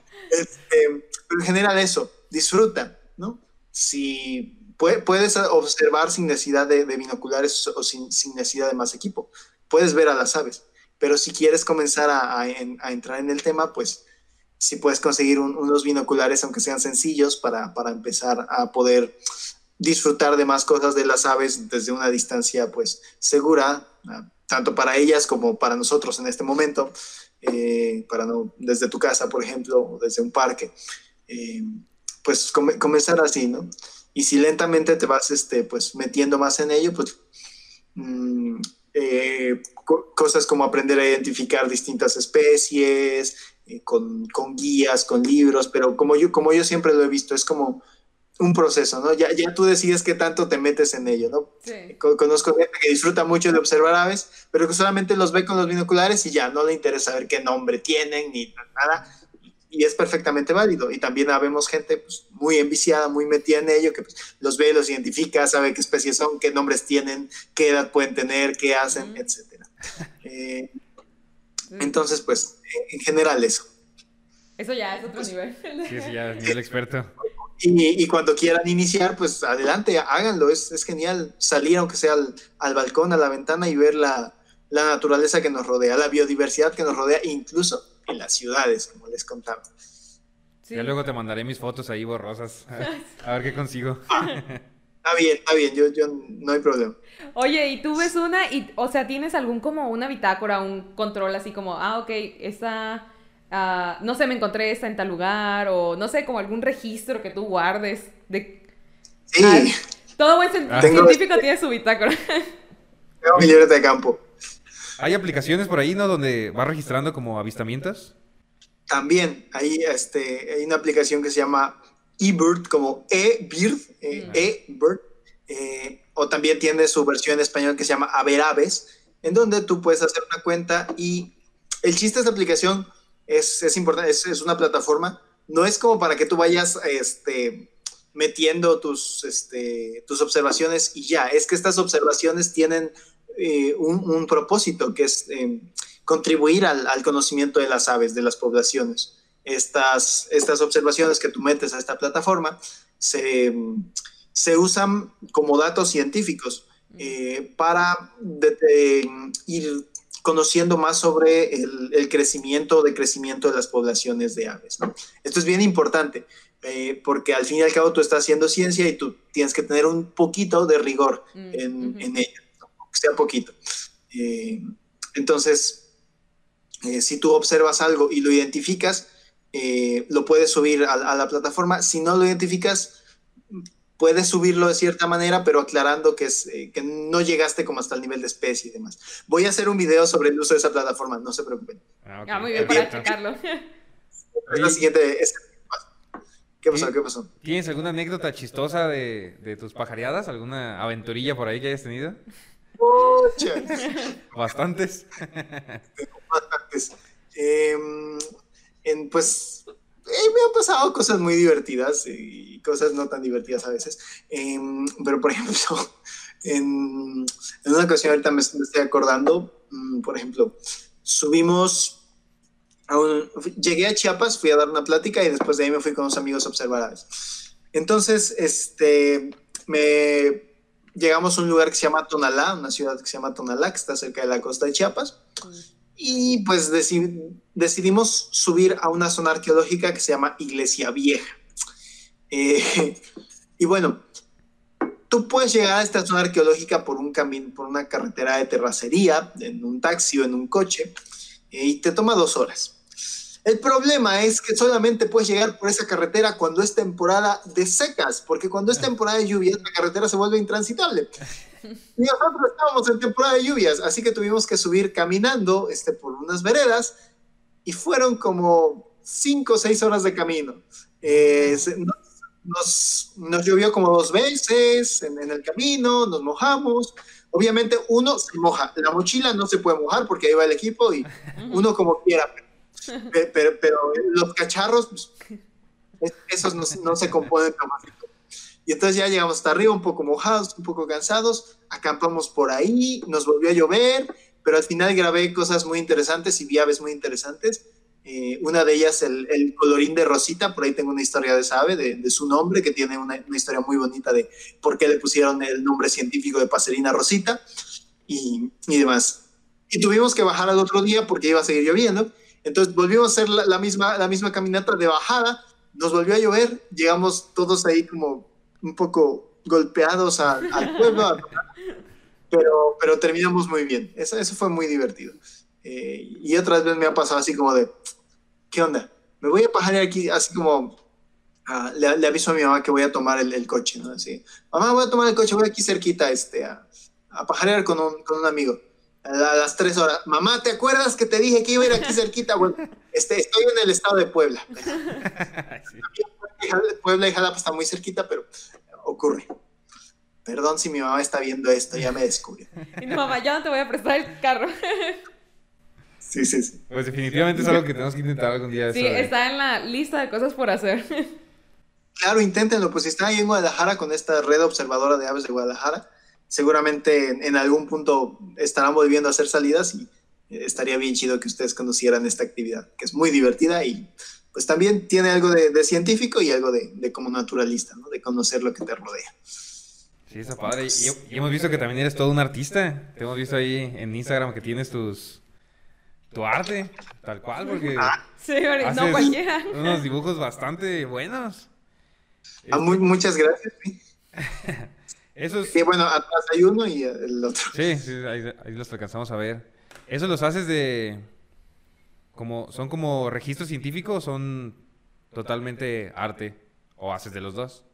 Este, pero en general eso, disfruta, ¿no? Si puede- puedes observar sin necesidad de, de binoculares o sin, sin necesidad de más equipo, puedes ver a las aves, pero si quieres comenzar a, a, en- a entrar en el tema, pues sí puedes conseguir un- unos binoculares, aunque sean sencillos, para, para empezar a poder disfrutar de más cosas de las aves desde una distancia pues segura, ah, tanto para ellas como para nosotros en este momento, eh, para no, desde tu casa, por ejemplo, o desde un parque, eh, pues come- comenzar así, ¿no? Y si lentamente te vas este, pues, metiendo más en ello, pues mm, eh, co- cosas como aprender a identificar distintas especies, eh, con, con guías, con libros, pero como yo, como yo siempre lo he visto, es como un proceso, ¿no? Ya, ya tú decides qué tanto te metes en ello, ¿no? Sí. Co- Conozco gente que disfruta mucho de observar aves, pero que solamente los ve con los binoculares y ya no le interesa ver qué nombre tienen ni nada. Y es perfectamente válido. Y también habemos gente pues, muy enviciada, muy metida en ello, que pues, los ve, los identifica, sabe qué especies son, qué nombres tienen, qué edad pueden tener, qué hacen, Ujú. etcétera. Eh, entonces, pues, en general eso. Eso ya es otro Pues, nivel. Sí, sí, ya, nivel experto. Y, y cuando quieran iniciar, pues adelante, háganlo. Es, es genial salir, aunque sea al, al balcón, a la ventana y ver la, la naturaleza que nos rodea, la biodiversidad que nos rodea, incluso en las ciudades, como les contaba. Sí. Ya luego te mandaré mis fotos ahí borrosas. A ver qué consigo. Está bien, está bien, yo, yo no hay problema. Oye, y tú ves una y, o sea, ¿tienes algún como una bitácora, un control así como, ah, ok, esta, ah, no sé, me encontré esta en tal lugar, o no sé, como algún registro que tú guardes de... Sí, Ah, todo buen cien- Ah. científico tiene su bitácora. tengo mi libreta de campo. Hay aplicaciones por ahí, ¿no? Donde va registrando como avistamientos. También hay, este, hay una aplicación que se llama eBird, como eBird, eh, Mm. eBird, eh, o también tiene su versión en español que se llama A ver Aves, en donde tú puedes hacer una cuenta y el chiste de esta aplicación es, es importante, es, es una plataforma, no es como para que tú vayas este, metiendo tus, este, tus observaciones y ya, es que estas observaciones tienen eh, un, un propósito que es eh, contribuir al, al conocimiento de las aves, de las poblaciones. Estas, estas observaciones que tú metes a esta plataforma se, se usan como datos científicos eh, para de, de, ir conociendo más sobre el, el crecimiento, decrecimiento de las poblaciones de aves, ¿no? Esto es bien importante eh, porque al fin y al cabo tú estás haciendo ciencia y tú tienes que tener un poquito de rigor Mm, en, ujú. en ella, ¿no? Aunque sea poquito. Eh, entonces, eh, si tú observas algo y lo identificas, eh, lo puedes subir a, a la plataforma. Si no lo identificas, puedes subirlo de cierta manera, pero aclarando que, es, eh, que no llegaste como hasta el nivel de especie y demás. Voy a hacer un video sobre el uso de esa plataforma, no se preocupen. Ah, ok. Ah, muy bien, para Perfecto. checarlo. Es la Oye, siguiente. es- ¿Qué pasó? ¿Qué? ¿Qué pasó? ¿Tienes alguna anécdota chistosa de, de tus pajareadas? ¿Alguna aventurilla por ahí que hayas tenido? Pucha. Bastantes. Bastantes. Eh, en, pues eh, me han pasado cosas muy divertidas y cosas no tan divertidas a veces. Eh, pero, por ejemplo, en, en una ocasión, ahorita me, me estoy acordando, mm, por ejemplo, subimos. A un, llegué a Chiapas, fui a dar una plática y después de ahí me fui con unos amigos a observar aves. Entonces, este, me llegamos a un lugar que se llama Tonalá, una ciudad que se llama Tonalá, que está cerca de la costa de Chiapas. Y pues deci decidimos subir a una zona arqueológica que se llama Iglesia Vieja. Eh, y bueno, tú puedes llegar a esta zona arqueológica por un camino, por una carretera de terracería, en un taxi o en un coche, eh, y te toma dos horas. El problema es que solamente puedes llegar por esa carretera cuando es temporada de secas, porque cuando es temporada de lluvias la carretera se vuelve intransitable. Y nosotros estábamos en temporada de lluvias, así que tuvimos que subir caminando este, por unas veredas y fueron como cinco o seis horas de camino. Eh, se, nos, nos, nos llovió como dos veces en, en el camino, nos mojamos. Obviamente uno se moja, la mochila no se puede mojar porque ahí va el equipo y uno como quiera. Pero, pero, pero los cacharros, pues, esos no, no se componen tan fácil. Y entonces ya llegamos hasta arriba un poco mojados, un poco cansados, acampamos por ahí, nos volvió a llover, pero al final grabé cosas muy interesantes y vi aves muy interesantes. Eh, una de ellas, el, el colorín de Rosita, por ahí tengo una historia de esa ave, de, de su nombre, que tiene una, una historia muy bonita de por qué le pusieron el nombre científico de Passerina Rosita y, y demás. Y tuvimos que bajar al otro día porque iba a seguir lloviendo. Entonces volvimos a hacer la, la, misma, la misma caminata de bajada, nos volvió a llover, llegamos todos ahí como un poco golpeados a, al pueblo, a, pero, pero terminamos muy bien. Eso, eso fue muy divertido. Eh, y otras veces me ha pasado así como de, ¿qué onda? Me voy a pajarear aquí, así como, uh, le, le aviso a mi mamá que voy a tomar el, el coche, ¿no? Así, mamá, voy a tomar el coche, voy aquí cerquita este, a, a pajarear con un, con un amigo. A las tres horas, mamá, ¿te acuerdas que te dije que iba a ir aquí cerquita? Bueno, este, estoy en el estado de Puebla. Sí. Puebla y Jalapa está muy cerquita, pero ocurre. Perdón si mi mamá está viendo esto, ya me descubrió. Y no, mamá, ya no te voy a prestar el carro. Sí, sí, sí. Pues definitivamente es algo que tenemos que intentar algún día. Sí, eso de... está en la lista de cosas por hacer. Claro, inténtenlo, pues si están ahí en Guadalajara con esta red observadora de aves de Guadalajara, seguramente en, en algún punto estarán volviendo a hacer salidas y estaría bien chido que ustedes conocieran esta actividad, que es muy divertida y pues también tiene algo de, de científico y algo de, de como naturalista, ¿no? De conocer lo que te rodea. Sí, está padre. Y, y hemos visto que también eres todo un artista. Te hemos visto ahí en Instagram que tienes tus tu arte, tal cual, porque Sí, no haces cualquiera. unos dibujos bastante buenos. Ah, muy, muchas gracias. Sí. Eso es... Sí, bueno, atrás hay uno y el otro. Sí, sí, ahí, ahí los alcanzamos a ver. ¿Eso los haces de... como son como registros científicos o son totalmente arte? ¿O haces de los dos?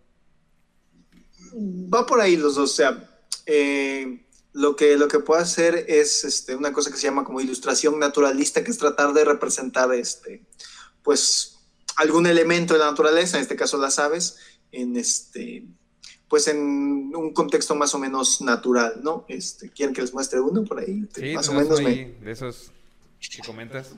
Va por ahí los dos, o sea, eh, lo que, lo que puedo hacer es este, una cosa que se llama como ilustración naturalista, que es tratar de representar este, pues, algún elemento de la naturaleza, en este caso las aves, en este, pues en un contexto más o menos natural, ¿no? Este, ¿quieren que les muestre uno por ahí? Sí, más o menos ahí me... de esos que comentas.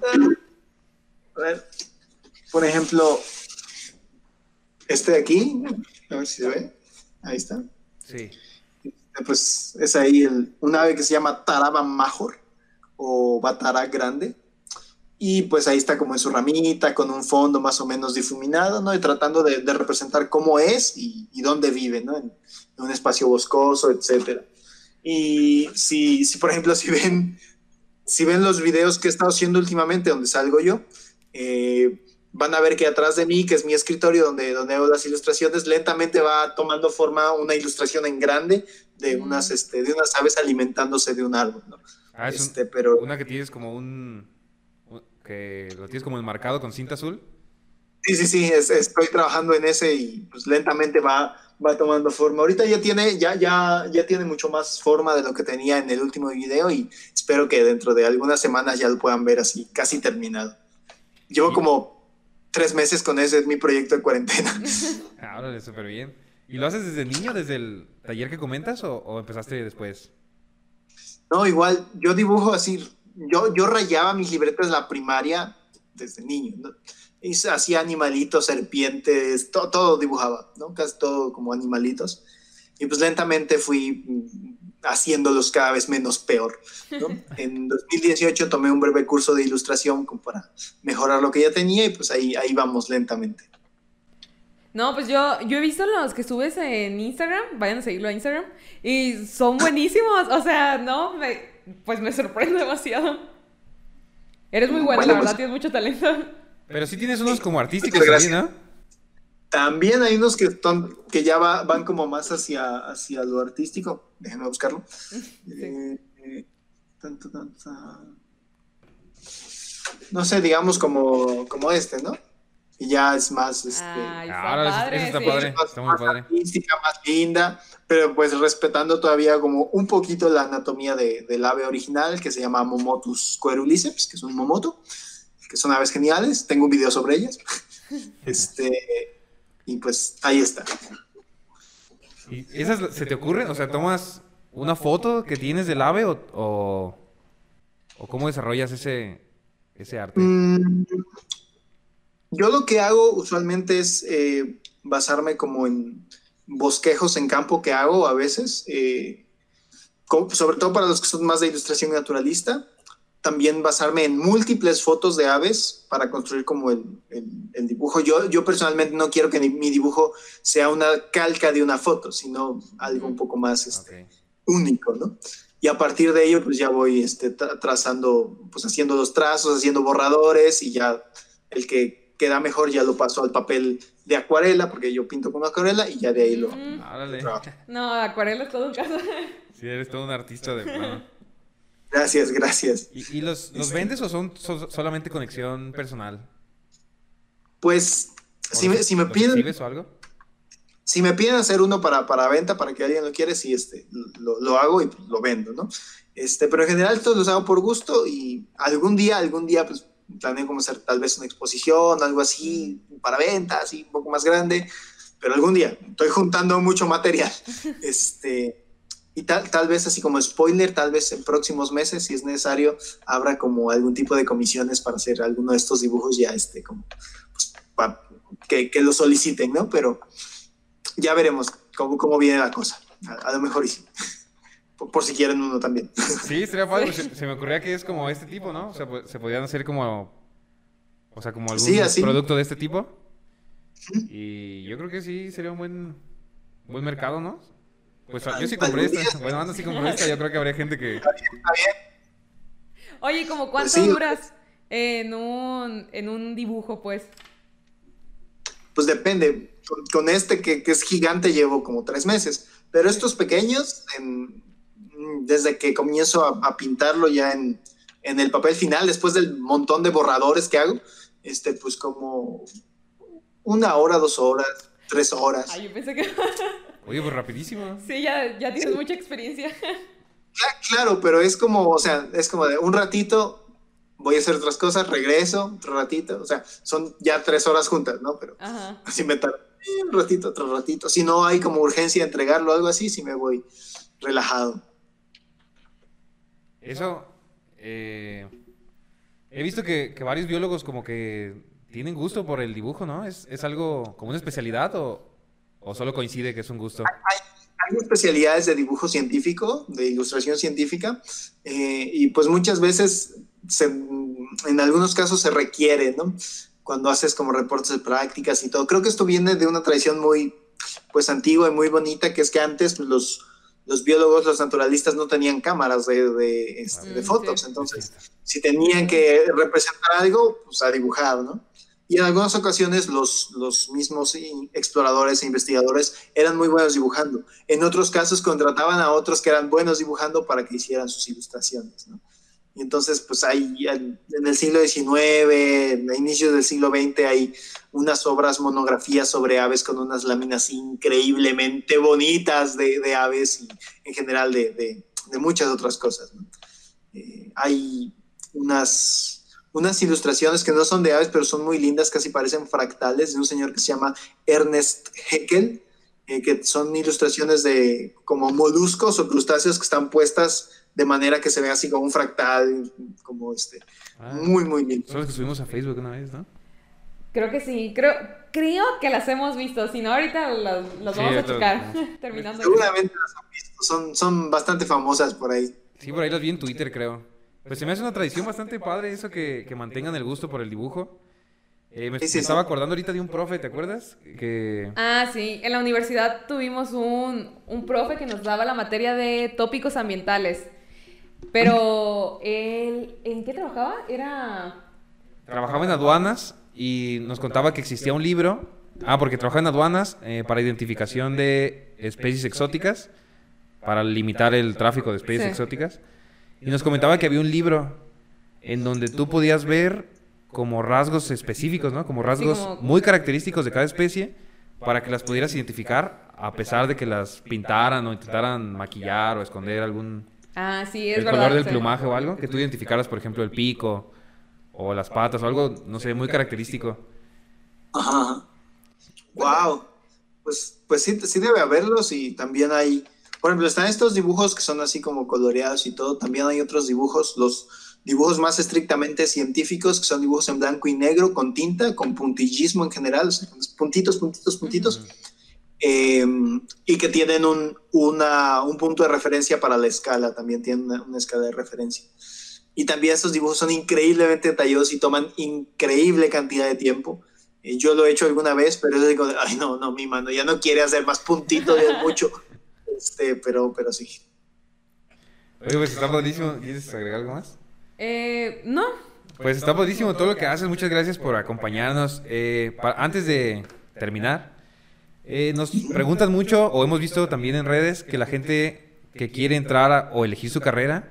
A ver, por ejemplo, este de aquí, a ver si se ve, ahí está. Sí. Pues es ahí el, un ave que se llama Taraba major o Batara grande. Y pues ahí está como en su ramita, con un fondo más o menos difuminado, ¿no? Y tratando de, de representar cómo es y, y dónde vive, ¿no? En, en un espacio boscoso, etcétera. Y si, si, por ejemplo, si ven, si ven los videos que he estado haciendo últimamente, donde salgo yo, eh, van a ver que atrás de mí, que es mi escritorio donde, donde hago las ilustraciones, lentamente va tomando forma una ilustración en grande de unas, este, de unas aves alimentándose de un árbol, ¿no? Ah, es este, un, pero... una que tienes como un... que lo tienes como enmarcado con cinta azul. Sí, sí, sí, es, estoy trabajando en ese y pues lentamente va, va tomando forma. Ahorita ya tiene, ya, ya, ya tiene mucho más forma de lo que tenía en el último video y espero que dentro de algunas semanas ya lo puedan ver así, casi terminado. Llevo ¿Y? como tres meses con ese, es mi proyecto de cuarentena. Ah, órale, súper bien. ¿Y lo haces desde niño, desde el taller que comentas o, o empezaste después? No, igual, yo dibujo así, yo, yo rayaba mis libretas en la primaria desde niño, ¿no? Y hacía animalitos, serpientes, to, todo dibujaba, ¿no? Casi todo como animalitos. Y pues lentamente fui haciéndolos cada vez menos peor, ¿no? En dos mil dieciocho tomé un breve curso de ilustración como para mejorar lo que ya tenía y pues ahí, ahí vamos lentamente. No, pues yo, yo he visto los que subes en Instagram, vayan a seguirlo a Instagram, y son buenísimos, o sea, no, me, pues me sorprende demasiado. Eres muy bueno, Bueno, la verdad, pues, tienes mucho talento. Pero sí tienes unos como artísticos muchas también, gracias. ¿no? También hay unos que, están, que ya va, van como más hacia, hacia lo artístico. Déjenme buscarlo. Sí. Eh, eh, tanto, tanto, no sé, digamos como, como este, ¿no? Y ya es más, este, Ay, está Ah, órale, eso- padre, eso está sí. padre. más, Está muy más padre. artística, más linda, pero pues respetando todavía como un poquito la anatomía de, del ave original que se llama Momotus coeruliceps, que es un momoto, que son aves geniales. Tengo un video sobre ellas. este, y pues ahí está. ¿Y esas se te ocurren? O sea, ¿tomas una foto que tienes del ave o, o, o cómo desarrollas ese, ese arte? Mm, yo lo que hago usualmente es eh, basarme como en bosquejos en campo que hago a veces, eh, como, sobre todo para los que son más de ilustración naturalista. También basarme en múltiples fotos de aves para construir como el, el, el dibujo. Yo, yo personalmente no quiero que mi dibujo sea una calca de una foto, sino algo un poco más este, Okay. único, ¿no? Y a partir de ello, pues ya voy este, tra- trazando, pues haciendo los trazos, haciendo borradores y ya el que queda mejor ya lo paso al papel de acuarela, porque yo pinto con acuarela y ya de ahí lo, Mm. lo Árale. trabajo. No, acuarela es todo un caso. Sí, eres todo un artista de plano. Gracias, gracias. ¿Y, y los, los vendes o son so- solamente conexión personal? Pues ¿O si los- me, si me los piden... exhibes o algo? Si me piden hacer uno para, para venta, para que alguien lo quiera, sí, este, lo, lo hago y lo vendo, ¿no? Este, pero en general todos los hago por gusto y algún día, algún día, pues planeo como hacer tal vez una exposición, algo así, para venta, así, un poco más grande, pero algún día, estoy juntando mucho material. Este, y tal, tal vez así como spoiler, tal vez en próximos meses, si es necesario, habrá como algún tipo de comisiones para hacer alguno de estos dibujos ya, este, como, pues, para que, que lo soliciten, ¿no? Pero... ya veremos cómo, cómo viene la cosa. A, a lo mejor sí. por, por si quieren uno también. Sí, sería padre. Pues, se, se me ocurría que es como este tipo, ¿no? O sea, pues, se podían hacer como, o sea, como algún Sí, así. producto de este tipo. Y yo creo que sí sería un buen, buen mercado, ¿no? Pues yo sí compré Algún esta. día. Bueno, anda sí compré esta. Yo creo que habría gente que... Está bien. Oye, ¿como cuánto Pues sí. duras en un, en un dibujo, pues? Pues depende. Con, con este que, que es gigante llevo como tres meses. Pero estos pequeños, en- desde que comienzo a, a pintarlo ya en, en el papel final, después del montón de borradores que hago, este, pues como una hora, dos horas, tres horas. Ay, yo pensé que... Oye, pues rapidísimo. Sí, ya, ya tienes mucha experiencia. Cla- Claro, pero es como, o sea, es como de un ratito, voy a hacer otras cosas, regreso, otro ratito, o sea, son ya tres horas juntas, ¿no? Pero Ajá. así me tarda eh, un ratito, otro ratito. Si no hay como urgencia de entregarlo o algo así, sí me voy relajado. Eso, eh, he visto que, que varios biólogos como que tienen gusto por el dibujo, ¿no? ¿Es, es algo como una especialidad o, o solo coincide que es un gusto? Hay especialidades de dibujo científico, de ilustración científica, eh, y pues muchas veces, se, en algunos casos se requiere, ¿no? Cuando haces como reportes de prácticas y todo. Creo que esto viene de una tradición muy, pues, antigua y muy bonita, que es que antes pues, los, los biólogos, los naturalistas no tenían cámaras de, de, este, de Mm, fotos, sí. entonces si tenían que representar algo, pues a dibujar, ¿no? Y en algunas ocasiones los, los mismos exploradores e investigadores eran muy buenos dibujando. En otros casos contrataban a otros que eran buenos dibujando para que hicieran sus ilustraciones, ¿no? Y entonces, pues hay, en el siglo diecinueve, a inicios del siglo veinte, hay unas obras, monografías sobre aves con unas láminas increíblemente bonitas de, de aves y en general de, de, de muchas otras cosas, ¿no? Eh, hay unas, unas ilustraciones que no son de aves, pero son muy lindas, casi parecen fractales, de un señor que se llama Ernest Haeckel, eh, que son ilustraciones de como moluscos o crustáceos que están puestas de manera que se vea así como un fractal, como este, Ah, muy, muy lindo. son los que subimos a Facebook una vez, ¿no? Creo que sí. Creo, creo que las hemos visto. Si no, ahorita las, las Sí, vamos a ahorita- checar. Terminando. Seguramente las han visto, son, son bastante famosas por ahí. Sí, por ahí los vi en Twitter, creo. Pues se me hace una tradición bastante padre eso que, que mantengan el gusto por el dibujo. Eh, me, Sí, sí, me estaba sí. acordando ahorita de un profe, ¿te acuerdas? Que... Ah, sí. En la universidad tuvimos un, un profe que nos daba la materia de tópicos ambientales. Pero él, ¿en qué trabajaba? Era... Trabajaba en aduanas y nos contaba que existía un libro. Ah, porque trabajaba en aduanas eh, para identificación de especies exóticas, para limitar el tráfico de especies Sí. exóticas. Y nos comentaba que había un libro en donde tú podías ver como rasgos específicos, ¿no? Como rasgos como- muy característicos de cada especie para que las pudieras identificar a pesar de que las pintaran o intentaran maquillar o esconder algún... Ah, sí, es el verdad. color del sí. plumaje o algo, que tú identificaras, por ejemplo, el pico o las patas o algo, no sé, muy característico. Ajá. Wow. Pues, pues sí, sí debe haberlos y también hay, por ejemplo, están estos dibujos que son así como coloreados y todo, también hay otros dibujos, los dibujos más estrictamente científicos, que son dibujos en blanco y negro, con tinta, con puntillismo en general, o sea, con puntitos, puntitos, puntitos, Ujú. eh, y que tienen un, una, un punto de referencia para la escala, también tienen una, una escala de referencia. Y también estos dibujos son increíblemente detallados y toman increíble cantidad de tiempo. Eh, yo lo he hecho alguna vez, pero yo digo, ay, no, no, mi mano ya no quiere hacer más puntitos, ya es mucho. Este, pero, pero sí. Oye, pues está padrísimo. ¿Quieres agregar algo más? Eh, no. Pues está padrísimo todo lo que haces. Muchas gracias por acompañarnos. Eh, pa- antes de terminar, eh, nos preguntan mucho, o hemos visto también en redes, que la gente que quiere entrar a- o elegir su carrera,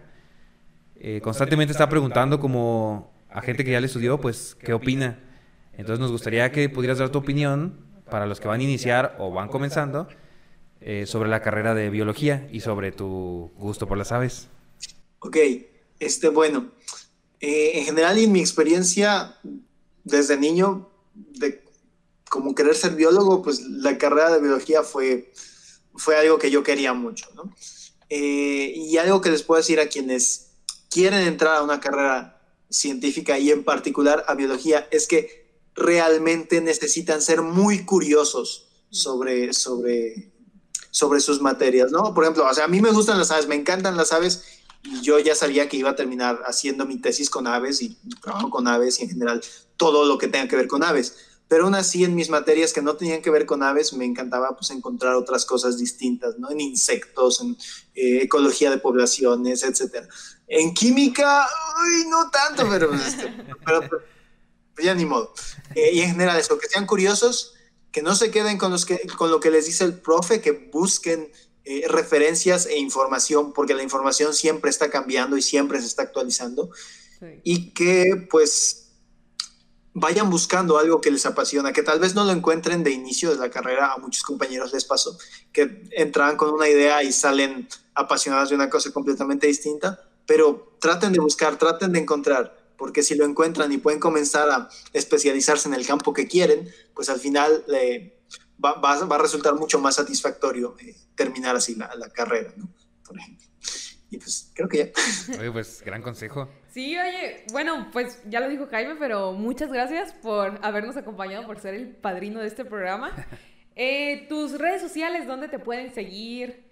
eh, constantemente está preguntando como a gente que ya le estudió, pues, ¿qué opina? Entonces nos gustaría que pudieras dar tu opinión para los que van a iniciar o van comenzando eh, sobre la carrera de biología y sobre tu gusto por las aves. Ok, este, bueno, eh, en general y en mi experiencia desde niño, de como querer ser biólogo, pues la carrera de biología fue, fue algo que yo quería mucho, ¿no? Eh, y algo que les puedo decir a quienes quieren entrar a una carrera científica y en particular a biología es que realmente necesitan ser muy curiosos sobre, sobre sobre sus materias, ¿no? Por ejemplo, o sea, a mí me gustan las aves, me encantan las aves, y yo ya sabía que iba a terminar haciendo mi tesis con aves y trabajo con aves y en general todo lo que tenga que ver con aves. Pero aún así en mis materias que no tenían que ver con aves me encantaba pues encontrar otras cosas distintas, ¿no? En insectos, en eh, ecología de poblaciones, etcétera. En química, uy, no tanto, pero, este, pero, pero ya ni modo. Eh, y en general eso, que sean curiosos, que no se queden con, los que, con lo que les dice el profe, que busquen eh, referencias e información, porque la información siempre está cambiando y siempre se está actualizando. Sí. Y que pues vayan buscando algo que les apasiona, que tal vez no lo encuentren de inicio de la carrera. A muchos compañeros les pasó que entran con una idea y salen apasionados de una cosa completamente distinta, pero traten de buscar, traten de encontrar, porque si lo encuentran y pueden comenzar a especializarse en el campo que quieren, pues al final eh, va, va, va a resultar mucho más satisfactorio eh, terminar así la, la carrera, ¿no? Por ejemplo. Y pues creo que ya. Oye, pues gran consejo. Sí, oye, bueno, pues ya lo dijo Jaime, pero muchas gracias por habernos acompañado, por ser el padrino de este programa. Eh, tus redes sociales, ¿dónde te pueden seguir?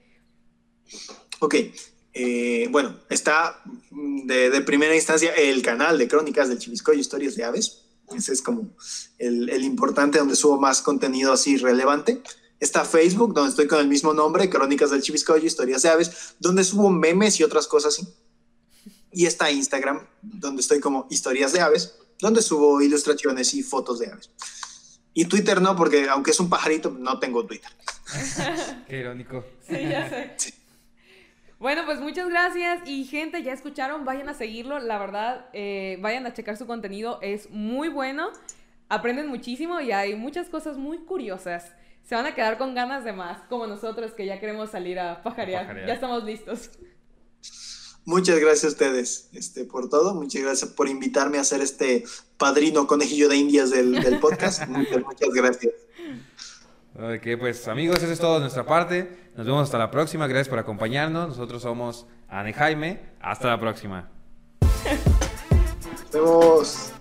Ok, eh, bueno, está de, de primera instancia el canal de Crónicas del Chiviscoyo, Historias de Aves. Ese es como el, el importante, donde subo más contenido así relevante. Está Facebook, donde estoy con el mismo nombre, Crónicas del Chiviscoyo, Historias de Aves, donde subo memes y otras cosas así. Y está Instagram, donde estoy como Historias de Aves, donde subo ilustraciones y fotos de aves. Y Twitter no, porque aunque es un pajarito, no tengo Twitter. Qué irónico. Sí, ya sé. Sí. Bueno, pues muchas gracias. Y gente, ya escucharon, vayan a seguirlo. La verdad, eh, vayan a checar su contenido, es muy bueno. Aprenden muchísimo y hay muchas cosas muy curiosas. Se van a quedar con ganas de más, como nosotros que ya queremos salir a pajarear. A pajarear. Ya estamos listos. Muchas gracias a ustedes este, por todo. Muchas gracias por invitarme a ser este padrino conejillo de indias del, del podcast. muchas, muchas gracias. Ok, pues amigos, eso es todo de nuestra parte. Nos vemos hasta la próxima. Gracias por acompañarnos. Nosotros somos Ana y Jaime. Hasta la próxima. Nos vemos.